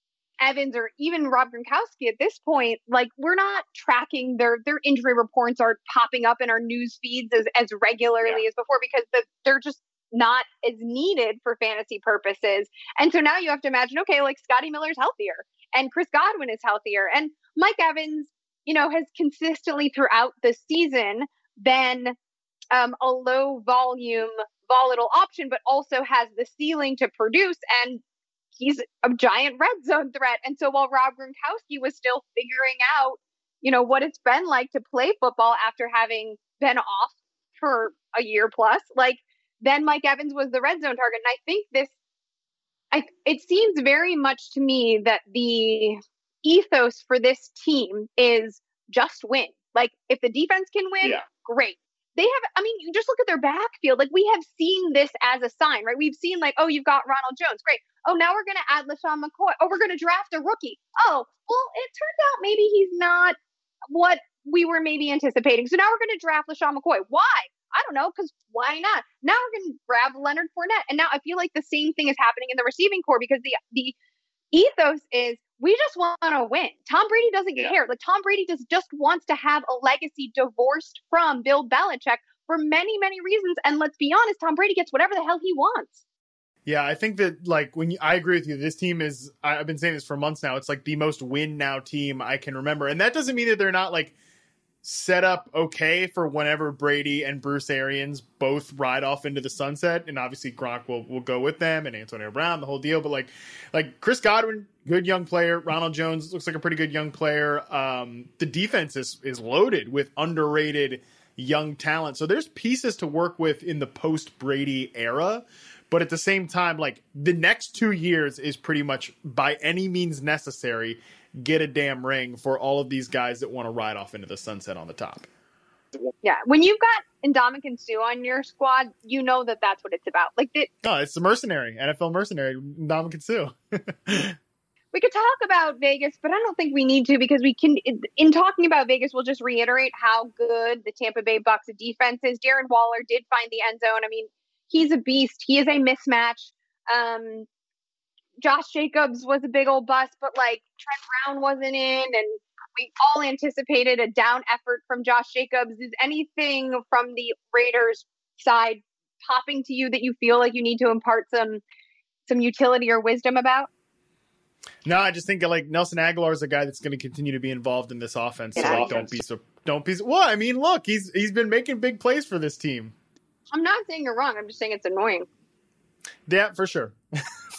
Evans or even Rob Gronkowski at this point, like, we're not tracking their their injury reports are popping up in our news feeds as, as regularly yeah. as before, because the, they're just not as needed for fantasy purposes. And so now you have to imagine, okay, like, Scotty Miller's healthier and Chris Godwin is healthier and Mike Evans, you know, has consistently throughout the season been um, a low volume, volatile option, but also has the ceiling to produce, and he's a giant red zone threat. And so while Rob Gronkowski was still figuring out, you know, what it's been like to play football after having been off for a year plus, like, then Mike Evans was the red zone target. And I think this, I, it seems very much to me that the ethos for this team is just win. Like, if the defense can win, yeah. great. They have, I mean, you just look at their backfield. Like, we have seen this as a sign, right? We've seen, like, oh, you've got Ronald Jones. Great. Oh, now we're going to add LaShawn McCoy. Oh, we're going to draft a rookie. Oh, well, it turns out maybe he's not what we were maybe anticipating. So now we're going to draft LaShawn McCoy. Why? I don't know, because why not? Now we're going to grab Leonard Fournette. And now I feel like the same thing is happening in the receiving core, because the the ethos is we just want to win. Tom Brady doesn't yeah. care. Like, Tom Brady just, just wants to have a legacy divorced from Bill Belichick for many, many reasons. And let's be honest, Tom Brady gets whatever the hell he wants. Yeah, I think that, like, when you, I agree with you, this team is, I've been saying this for months now, it's like the most win now team I can remember. And that doesn't mean that they're not, like, set up okay for whenever Brady and Bruce Arians both ride off into the sunset. And obviously Gronk will, will go with them, and Antonio Brown, the whole deal. But like, like Chris Godwin, good young player. Ronald Jones looks like a pretty good young player. Um, the defense is, is loaded with underrated young talent. So there's pieces to work with in the post Brady era. But at the same time, like, the next two years is pretty much, by any means necessary, get a damn ring for all of these guys that want to ride off into the sunset on the top. Yeah, when you've got Ndamukong Suh on your squad, you know that that's what it's about. Like, the, no, it's the mercenary, N F L mercenary, Ndamukong Suh. We could talk about Vegas, but I don't think we need to, because we can. In talking about Vegas, we'll just reiterate how good the Tampa Bay Bucs defense is. Darren Waller did find the end zone. I mean, he's a beast. He is a mismatch. Um, Josh Jacobs was a big old bust, but like Trent Brown wasn't in, and we all anticipated a down effort from Josh Jacobs. Is anything from the Raiders side popping to you that you feel like you need to impart some some utility or wisdom about? No, I just think like Nelson Aguilar is a guy that's going to continue to be involved in this offense. So like, don't be so don't be. Well, I mean, look, he's he's been making big plays for this team. I'm not saying you're wrong. I'm just saying it's annoying. Yeah, for sure.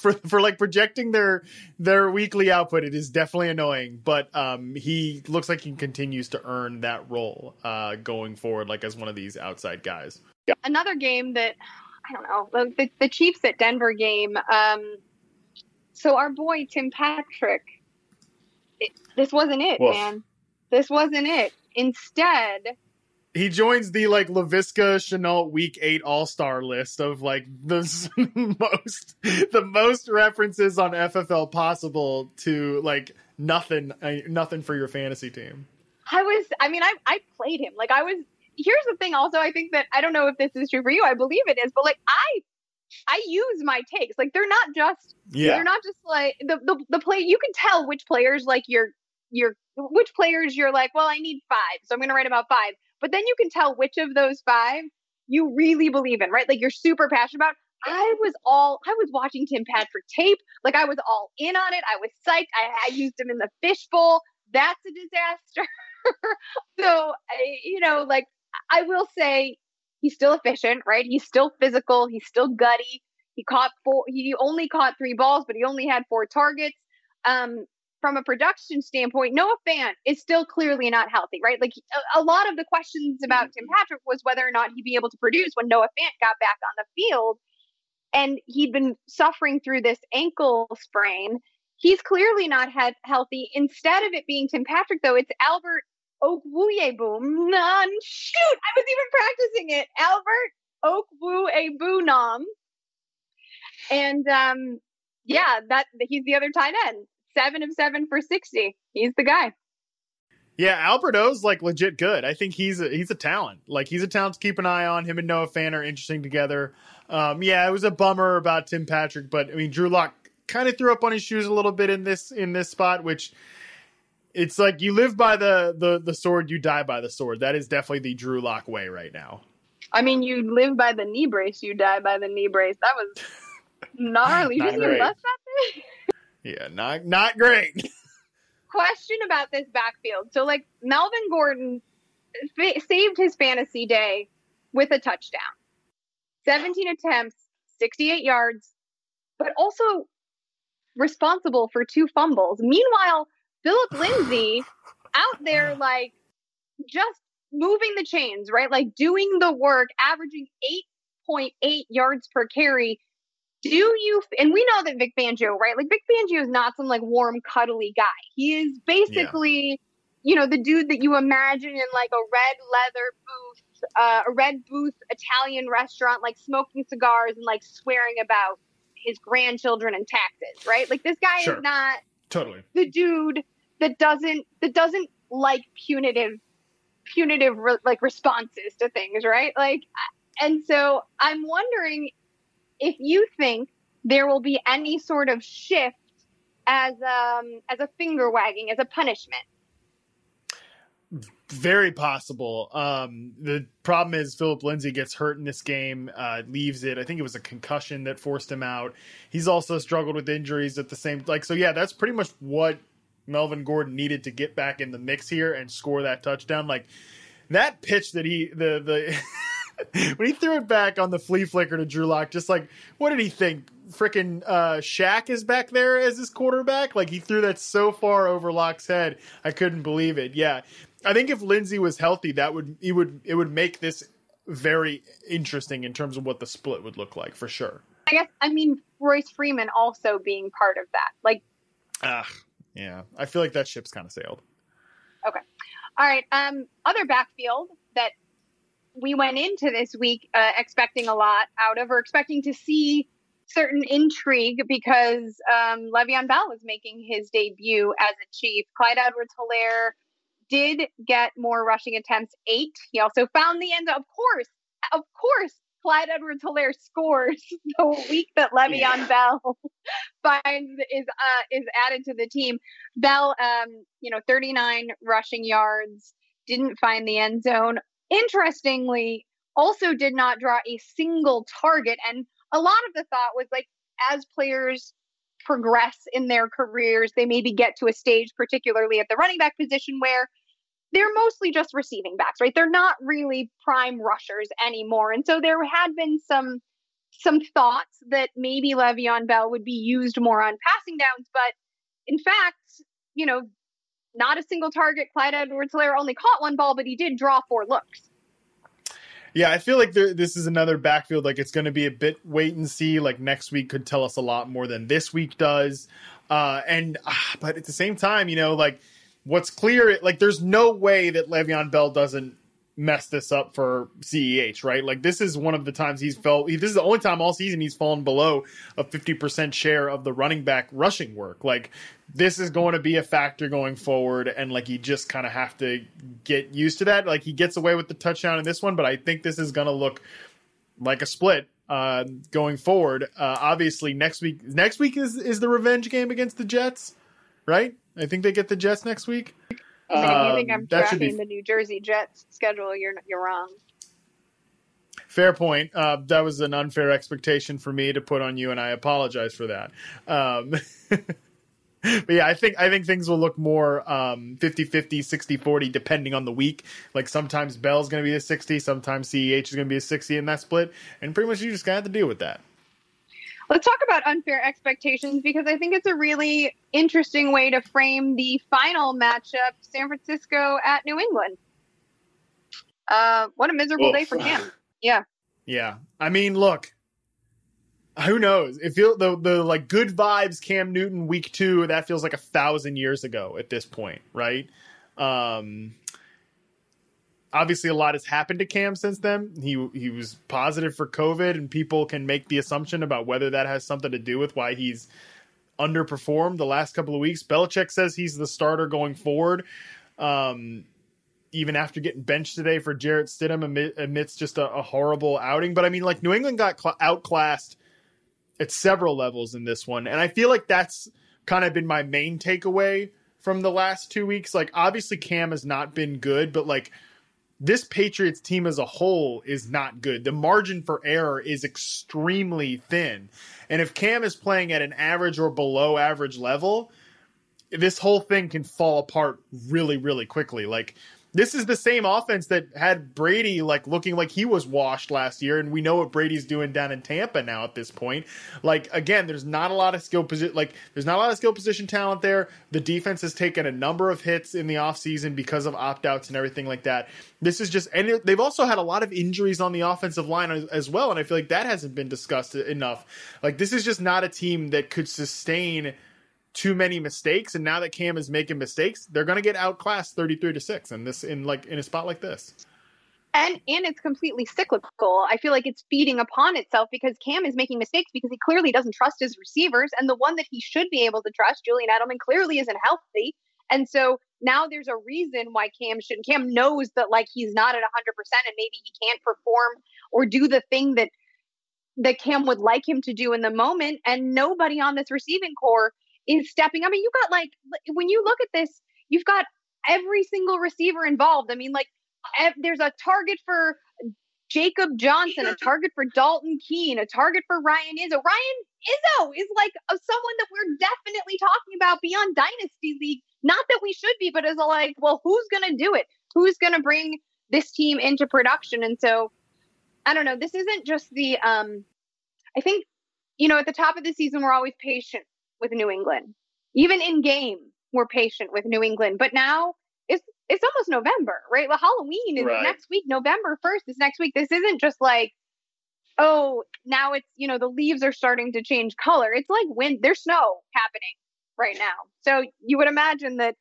for for like projecting their their weekly output, it is definitely annoying. But um, he looks like he continues to earn that role uh, going forward, like as one of these outside guys. Yeah. Another game that I don't know, the the Chiefs at Denver game. Um, so our boy Tim Patrick, it, this wasn't it, Woof. man. This wasn't it. Instead, he joins the like LaVisca Chenault Week Eight All Star list of like the most the most references on F F L possible to like nothing uh, nothing for your fantasy team. I was, I mean, I I played him like I was. Here's the thing. Also, I think that I don't know if this is true for you. I believe it is, but like I I use my takes. Like they're not just yeah. They're not just like the the the play. You can tell which players like you're you're which players you're like. Well, I need five, so I'm going to write about five. But then you can tell which of those five you really believe in, right? Like you're super passionate about. I was all, I was watching Tim Patrick tape. Like I was all in on it. I was psyched. I, I used him in the fishbowl. That's a disaster. So, I, you know, like I will say he's still efficient, right? He's still physical. He's still gutty. He caught four, he only caught three balls, but he only had four targets. Um, From a production standpoint, Noah Fant is still clearly not healthy, right? Like a, a lot of the questions about Tim Patrick was whether or not he'd be able to produce when Noah Fant got back on the field. And he'd been suffering through this ankle sprain. He's clearly not had healthy. Instead of it being Tim Patrick, though, it's Albert Okwuegbunam. None. Shoot, I was even practicing it. Albert Okwuegbunam. And um, yeah, that he's the other tight end. Seven of seven for sixty. He's the guy. Yeah, Albert O's like legit good. I think he's a, he's a talent. Like he's a talent to keep an eye on. Him and Noah Fant are interesting together. Um, yeah, it was a bummer about Tim Patrick, but I mean, Drew Lock kind of threw up on his shoes a little bit in this in this spot, which it's like you live by the the the sword, you die by the sword. That is definitely the Drew Lock way right now. I mean, you live by the knee brace, you die by the knee brace. That was gnarly. Not Did you bust that thing? Yeah, not not great. Question about this backfield. So, like, Melvin Gordon fa- saved his fantasy day with a touchdown. seventeen attempts, sixty-eight yards, but also responsible for two fumbles. Meanwhile, Philip Lindsay out there, like, just moving the chains, right? Like, doing the work, averaging eight point eight yards per carry. Do you, and we know that Vic Fangio, right? Like Vic Fangio is not some like warm, cuddly guy. He is basically, yeah. you know, the dude that you imagine in like a red leather booth, uh, a red booth Italian restaurant, like smoking cigars and like swearing about his grandchildren and taxes, right? Like this guy sure. is not totally the dude that doesn't, that doesn't like punitive, punitive re- like responses to things, right? Like, and so I'm wondering if you think there will be any sort of shift as um as a finger wagging, as a punishment. Very possible. Um, the problem is Philip Lindsay gets hurt in this game, uh, leaves it. I think it was a concussion that forced him out. He's also struggled with injuries at the same, like, so yeah, that's pretty much what Melvin Gordon needed to get back in the mix here and score that touchdown. Like that pitch that he, the, the, when he threw it back on the flea flicker to Drew Lock, just like, what did he think? Freaking uh, Shaq is back there as his quarterback? Like, he threw that so far over Lock's head, I couldn't believe it. Yeah, I think if Lindsay was healthy, that would he would it would make this very interesting in terms of what the split would look like, for sure. I guess, I mean, Royce Freeman also being part of that. Like, ah, yeah, I feel like that ship's kind of sailed. Okay. All right. Um, other backfield that we went into this week uh, expecting a lot out of, or expecting to see certain intrigue because um, Le'Veon Bell was making his debut as a Chief. Clyde Edwards-Helaire did get more rushing attempts, eight. He also found the end. Of course, of course, Clyde Edwards-Helaire scores the week that Le'Veon yeah. Bell finds is uh, is added to the team. Bell, um, you know, thirty-nine rushing yards, didn't find the end zone. Interestingly, also did not draw a single target. And a lot of the thought was like, as players progress in their careers, they maybe get to a stage, particularly at the running back position, where they're mostly just receiving backs, right? They're not really prime rushers anymore. And so there had been some some thoughts that maybe Le'Veon Bell would be used more on passing downs, but in fact, you know, not a single target. Clyde Edwards-Helaire only caught one ball, but he did draw four looks. Yeah, I feel like there, this is another backfield. Like, it's going to be a bit wait and see. Like, next week could tell us a lot more than this week does. Uh, and ah, but at the same time, you know, like, what's clear, like, there's no way that Le'Veon Bell doesn't mess this up for C E H, right? Like, this is one of the times he's felt, this is the only time all season he's fallen below a fifty percent share of the running back rushing work. Like, this is going to be a factor going forward, and like, you just kind of have to get used to that. Like, he gets away with the touchdown in this one, but I think this is going to look like a split uh, going forward. Uh, obviously, next week, next week is, is the revenge game against the Jets, right? I think they get the Jets next week. If Um, you think I'm that should tracking be the New Jersey Jets schedule, you're you're wrong. fair point. Uh, that was an unfair expectation for me to put on you, and I apologize for that. Um, but yeah, I think I think things will look more um, fifty-fifty, sixty-forty, depending on the week. Like, sometimes Bell's going to be a sixty, sometimes C E H is going to be a sixty in that split, and pretty much you just got to have to deal with that. Let's talk about unfair expectations, because I think it's a really interesting way to frame the final matchup, San Francisco at New England. Uh, what a miserable Oof. day for Cam. Yeah. Yeah. I mean, look, who knows? It feels the, the like good vibes Cam Newton week two, that feels like a thousand years ago at this point, right? Um, Obviously, a lot has happened to Cam since then. He he was positive for COVID, and people can make the assumption about whether that has something to do with why he's underperformed the last couple of weeks. Belichick says he's the starter going forward, um, even after getting benched today for Jarrett Stidham amid, amidst just a, a horrible outing. But I mean, like, New England got cl- outclassed at several levels in this one, and I feel like that's kind of been my main takeaway from the last two weeks. Like, obviously, Cam has not been good, but like, this Patriots team as a whole is not good. The margin for error is extremely thin. And if Cam is playing at an average or below average level, this whole thing can fall apart really, really quickly. Like, this is the same offense that had Brady like looking like he was washed last year, and we know what Brady's doing down in Tampa now at this point. Like, again, there's not a lot of skill position like there's not a lot of skill position talent there. The defense has taken a number of hits in the offseason because of opt-outs and everything like that. This is just, and they've also had a lot of injuries on the offensive line as, as well, and I feel like that hasn't been discussed enough. Like, this is just not a team that could sustain too many mistakes, and now that Cam is making mistakes, they're going to get outclassed thirty-three to six in this in like in a spot like this. And and it's completely cyclical. I feel like it's feeding upon itself, because Cam is making mistakes because he clearly doesn't trust his receivers, and the one that he should be able to trust, Julian Edelman, clearly isn't healthy. And so now there's a reason why Cam shouldn't. Cam knows that like he's not at one hundred percent, and maybe he can't perform or do the thing that that Cam would like him to do in the moment, and nobody on this receiving core is stepping. I mean, you got like, when you look at this, you've got every single receiver involved. I mean, like, ev- there's a target for Jacob Johnson, a target for Dalton Keene, a target for Ryan Izzo. Ryan Izzo is like a, someone that we're definitely talking about beyond Dynasty League. Not that we should be, but as a like, well, who's going to do it? Who's going to bring this team into production? And so, I don't know. This isn't just the, um, I think, you know, at the top of the season, we're always patient with New England. Even in game, we're patient with New England. But now it's it's almost November, right? Well, Halloween is Right. next week. November first is next week. This isn't just like, oh, now it's, you know, the leaves are starting to change color. It's like wind, there's snow happening right now. So you would imagine that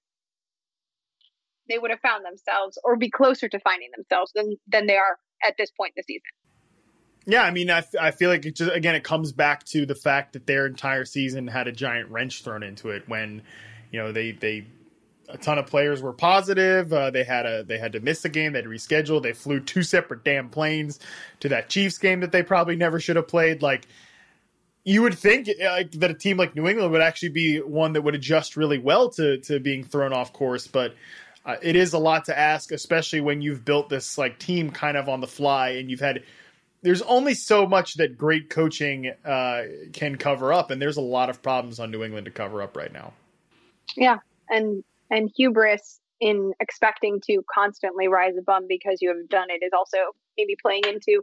they would have found themselves, or be closer to finding themselves than than they are at this point in the season. Yeah, I mean, I, f- I feel like it just, again, it comes back to the fact that their entire season had a giant wrench thrown into it when, you know, they, they a ton of players were positive. Uh, they had a they had to miss a game. They had to reschedule. They flew two separate damn planes to that Chiefs game that they probably never should have played. Like, you would think like that a team like New England would actually be one that would adjust really well to to being thrown off course, but uh, it is a lot to ask, especially when you've built this like team kind of on the fly, and you've had. There's only so much that great coaching uh, can cover up, and there's a lot of problems on New England to cover up right now. Yeah, and and hubris in expecting to constantly rise above because you have done it is also maybe playing into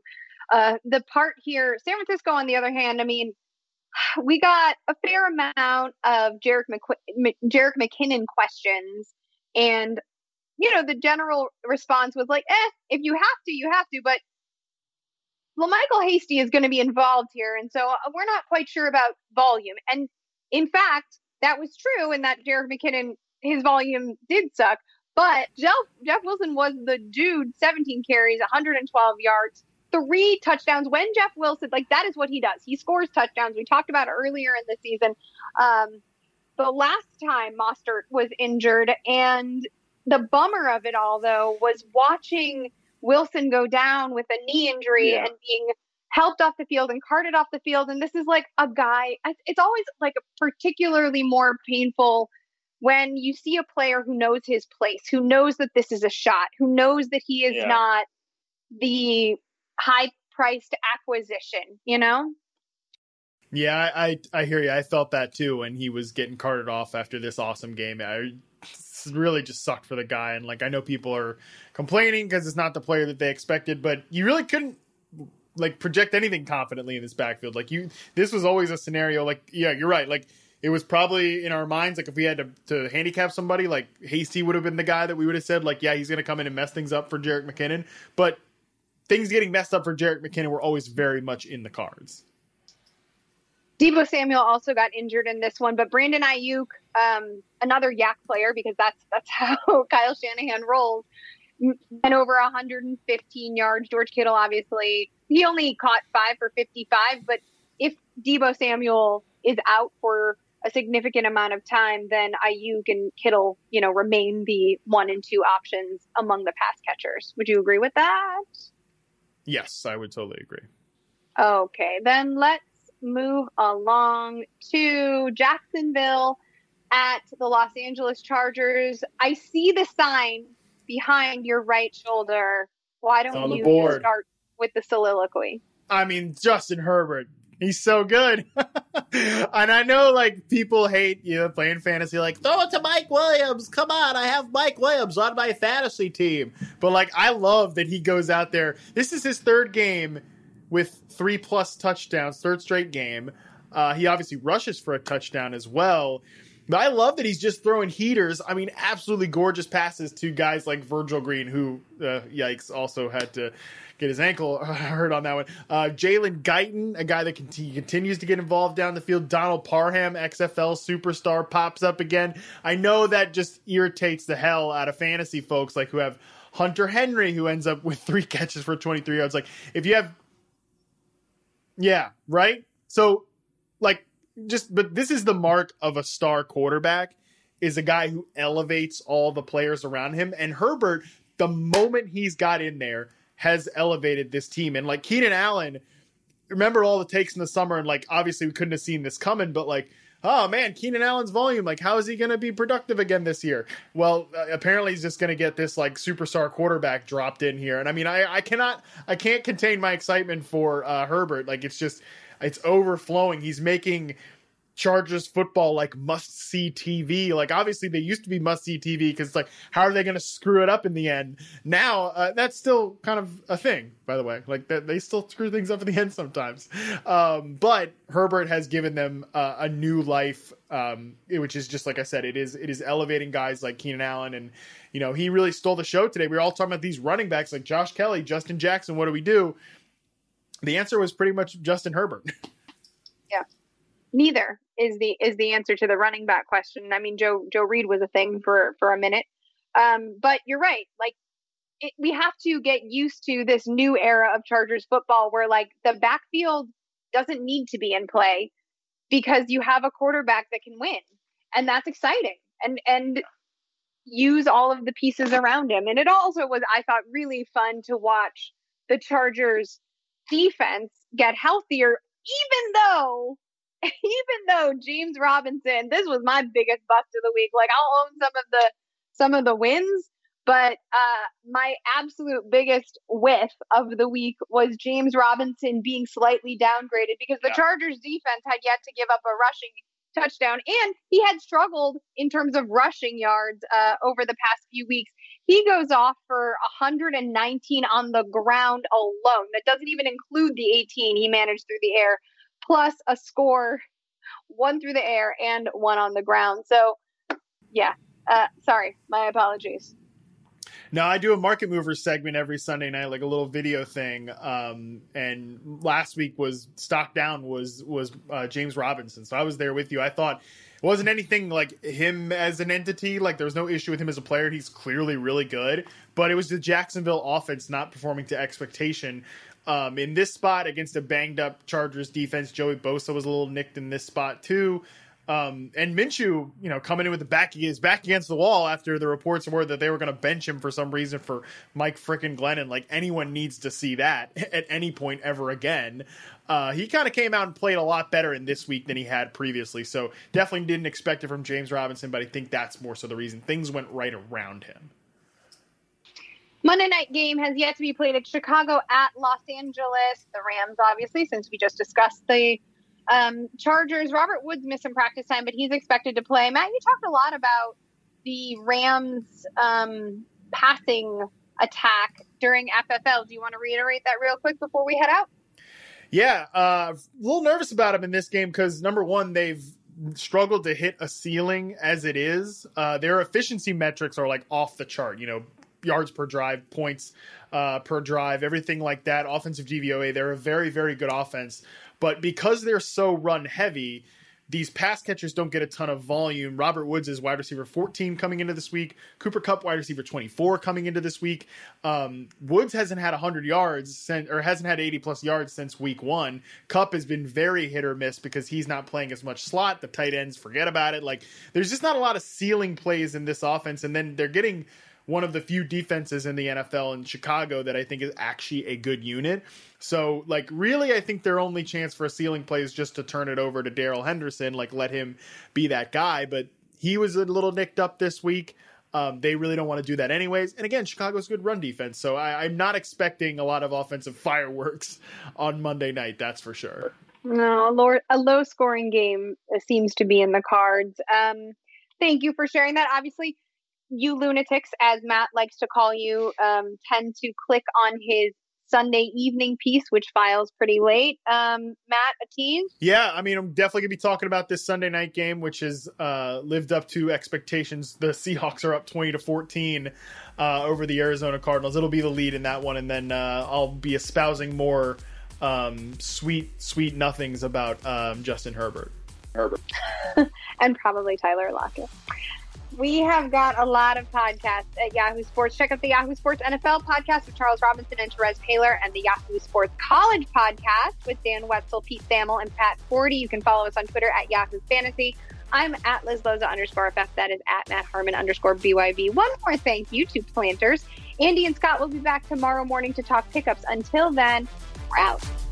Uh, the part here, San Francisco, on the other hand, I mean, we got a fair amount of Jerick, McQu- Jerick McKinnon questions, and you know, the general response was like, eh, if you have to, you have to, but LaMichael Hasty is going to be involved here, and so we're not quite sure about volume. And in fact, that was true in that Jerick McKinnon, his volume did suck, but Jeff, Jeff Wilson was the dude, seventeen carries, one hundred twelve yards, three touchdowns. When Jeff Wilson, like, that is what he does. He scores touchdowns. We talked about it earlier in the season. Um, the last time Mostert was injured, and the bummer of it all, though, was watching Wilson go down with a knee injury yeah. and being helped off the field and carted off the field. And this is like a guy, it's always like particularly more painful when you see a player who knows his place, who knows that this is a shot, who knows that he is yeah. not the high priced acquisition, you know? Yeah, I, I I hear you. I felt that too when he was getting carted off after this awesome game. I really just sucked for the guy. And like, I know people are complaining because it's not the player that they expected, but you really couldn't like project anything confidently in this backfield. Like you, this was always a scenario. Like, yeah, you're right. Like it was probably in our minds. Like if we had to, to handicap somebody, like Hasty would have been the guy that we would have said like, yeah, he's going to come in and mess things up for Jerick McKinnon. But things getting messed up for Jerick McKinnon were always very much in the cards. Deebo Samuel also got injured in this one, but Brandon Ayuk, um, another Yak player, because that's that's how Kyle Shanahan rolls, and over one hundred fifteen yards. George Kittle, obviously, he only caught five for fifty-five, but if Deebo Samuel is out for a significant amount of time, then Ayuk and Kittle, you know, remain the one and two options among the pass catchers. Would you agree with that? Yes, I would totally agree. Okay, then let's move along to Jacksonville at the Los Angeles Chargers. I see the sign behind your right shoulder. Why don't you board. start with the soliloquy? I mean, Justin Herbert. He's so good. And I know, like, people hate, you know, playing fantasy, like, throw it to Mike Williams. Come on, I have Mike Williams on my fantasy team. But, like, I love that he goes out there. This is his third game with three-plus touchdowns, third straight game. Uh, he obviously rushes for a touchdown as well. But I love that he's just throwing heaters. I mean, absolutely gorgeous passes to guys like Virgil Green, who, uh, yikes, also had to get his ankle hurt on that one. Uh, Jalen Guyton, a guy that cont- continues to get involved down the field. Donald Parham, X F L superstar, pops up again. I know that just irritates the hell out of fantasy folks, like who have Hunter Henry, who ends up with three catches for twenty-three yards. Like, if you have... Yeah, right? So, like, just, but this is the mark of a star quarterback, is a guy who elevates all the players around him. And Herbert, the moment he's got in there, has elevated this team. And like Keenan Allen, remember all the takes in the summer, and like, obviously we couldn't have seen this coming, but like, oh man, Keenan Allen's volume, like, how is he going to be productive again this year? Well, uh, apparently he's just going to get this like superstar quarterback dropped in here. And I mean, I, I cannot, I can't contain my excitement for uh, Herbert. Like, it's just, it's overflowing. He's making Chargers football like must-see T V. Like, obviously they used to be must-see T V because it's like, how are they going to screw it up in the end? Now, uh, that's still kind of a thing, by the way. Like, they still screw things up in the end sometimes. Um, but Herbert has given them uh, a new life, um, which is just, like I said, it is it is elevating guys like Keenan Allen. And, you know, he really stole the show today. We were all talking about these running backs like Josh Kelly, Justin Jackson. What do we do? The answer was pretty much Justin Herbert. Yeah. Neither is the is the answer to the running back question. I mean, Joe Joe Reed was a thing for for a minute, um, but you're right. Like, it, we have to get used to this new era of Chargers football, where like the backfield doesn't need to be in play because you have a quarterback that can win, and that's exciting. And and use all of the pieces around him. And it also was, I thought, really fun to watch the Chargers defense get healthier, even though. Even though James Robinson, this was my biggest bust of the week. Like, I'll own some of the some of the wins, but uh, my absolute biggest whiff of the week was James Robinson being slightly downgraded because the yeah. Chargers defense had yet to give up a rushing touchdown, and he had struggled in terms of rushing yards uh, over the past few weeks. He goes off for one hundred nineteen on the ground alone. That doesn't even include the eighteen he managed through the air, plus a score, one through the air and one on the ground. So, yeah, uh, sorry, my apologies. No, I do a market movers segment every Sunday night, like a little video thing. Um, and last week was stock down was was uh, James Robinson. So I was there with you. I thought it wasn't anything like him as an entity. Like there was no issue with him as a player. He's clearly really good. But it was the Jacksonville offense not performing to expectation. Um, in this spot against a banged up Chargers defense, Joey Bosa was a little nicked in this spot too. Um, and Minshew, you know, coming in with the back, his back against the wall after the reports were that they were going to bench him for some reason for Mike frickin' Glennon. Like anyone needs to see that at any point ever again. Uh, he kind of came out and played a lot better in this week than he had previously. So definitely didn't expect it from James Robinson, but I think that's more so the reason things went right around him. Monday night game has yet to be played at Chicago at Los Angeles. The Rams, obviously, since we just discussed the Um, Chargers. Robert Woods missed some practice time, but he's expected to play. Matt, you talked a lot about the Rams um, passing attack during F F L. Do you want to reiterate that real quick before we head out? Yeah, uh, a little nervous about them in this game because, number one, they've struggled to hit a ceiling as it is. Uh, their efficiency metrics are like off the chart, you know, yards per drive, points uh, per drive, everything like that. Offensive D V O A, they're a very, very good offense. But because they're so run heavy, these pass catchers don't get a ton of volume. Robert Woods is wide receiver fourteen coming into this week. Cooper Kupp, wide receiver twenty-four coming into this week. Um, Woods hasn't had one hundred yards since, or hasn't had eighty plus yards since week one. Kupp has been very hit or miss because he's not playing as much slot. The tight ends, forget about it. Like there's just not a lot of ceiling plays in this offense. And then they're getting one of the few defenses in the N F L in Chicago that I think is actually a good unit. So, like, really, I think their only chance for a ceiling play is just to turn it over to Darrell Henderson, like, let him be that guy. But he was a little nicked up this week. Um, they really don't want to do that anyways. And again, Chicago's good run defense. So I, I'm not expecting a lot of offensive fireworks on Monday night, that's for sure. No, a low, a low scoring game seems to be in the cards. Um, thank you for sharing that. Obviously, you lunatics, as Matt likes to call you, um, tend to click on his Sunday evening piece, which files pretty late. Um, Matt, a tease? Yeah, I mean, I'm definitely going to be talking about this Sunday night game, which has uh, lived up to expectations. The Seahawks are up twenty to fourteen uh, over the Arizona Cardinals. It'll be the lead in that one, and then uh, I'll be espousing more um, sweet, sweet nothings about um, Justin Herbert. Herbert. And probably Tyler Lockett. We have got a lot of podcasts at Yahoo Sports. Check out the Yahoo Sports N F L podcast with Charles Robinson and Therese Taylor, and the Yahoo Sports College podcast with Dan Wetzel, Pete Thamel, and Pat Forty. You can follow us on Twitter at Yahoo Fantasy. I'm at Liz Loza underscore F F. That is at Matt Harmon underscore B Y B. One more thank you to Planters. Andy and Scott will be back tomorrow morning to talk pickups. Until then, we're out.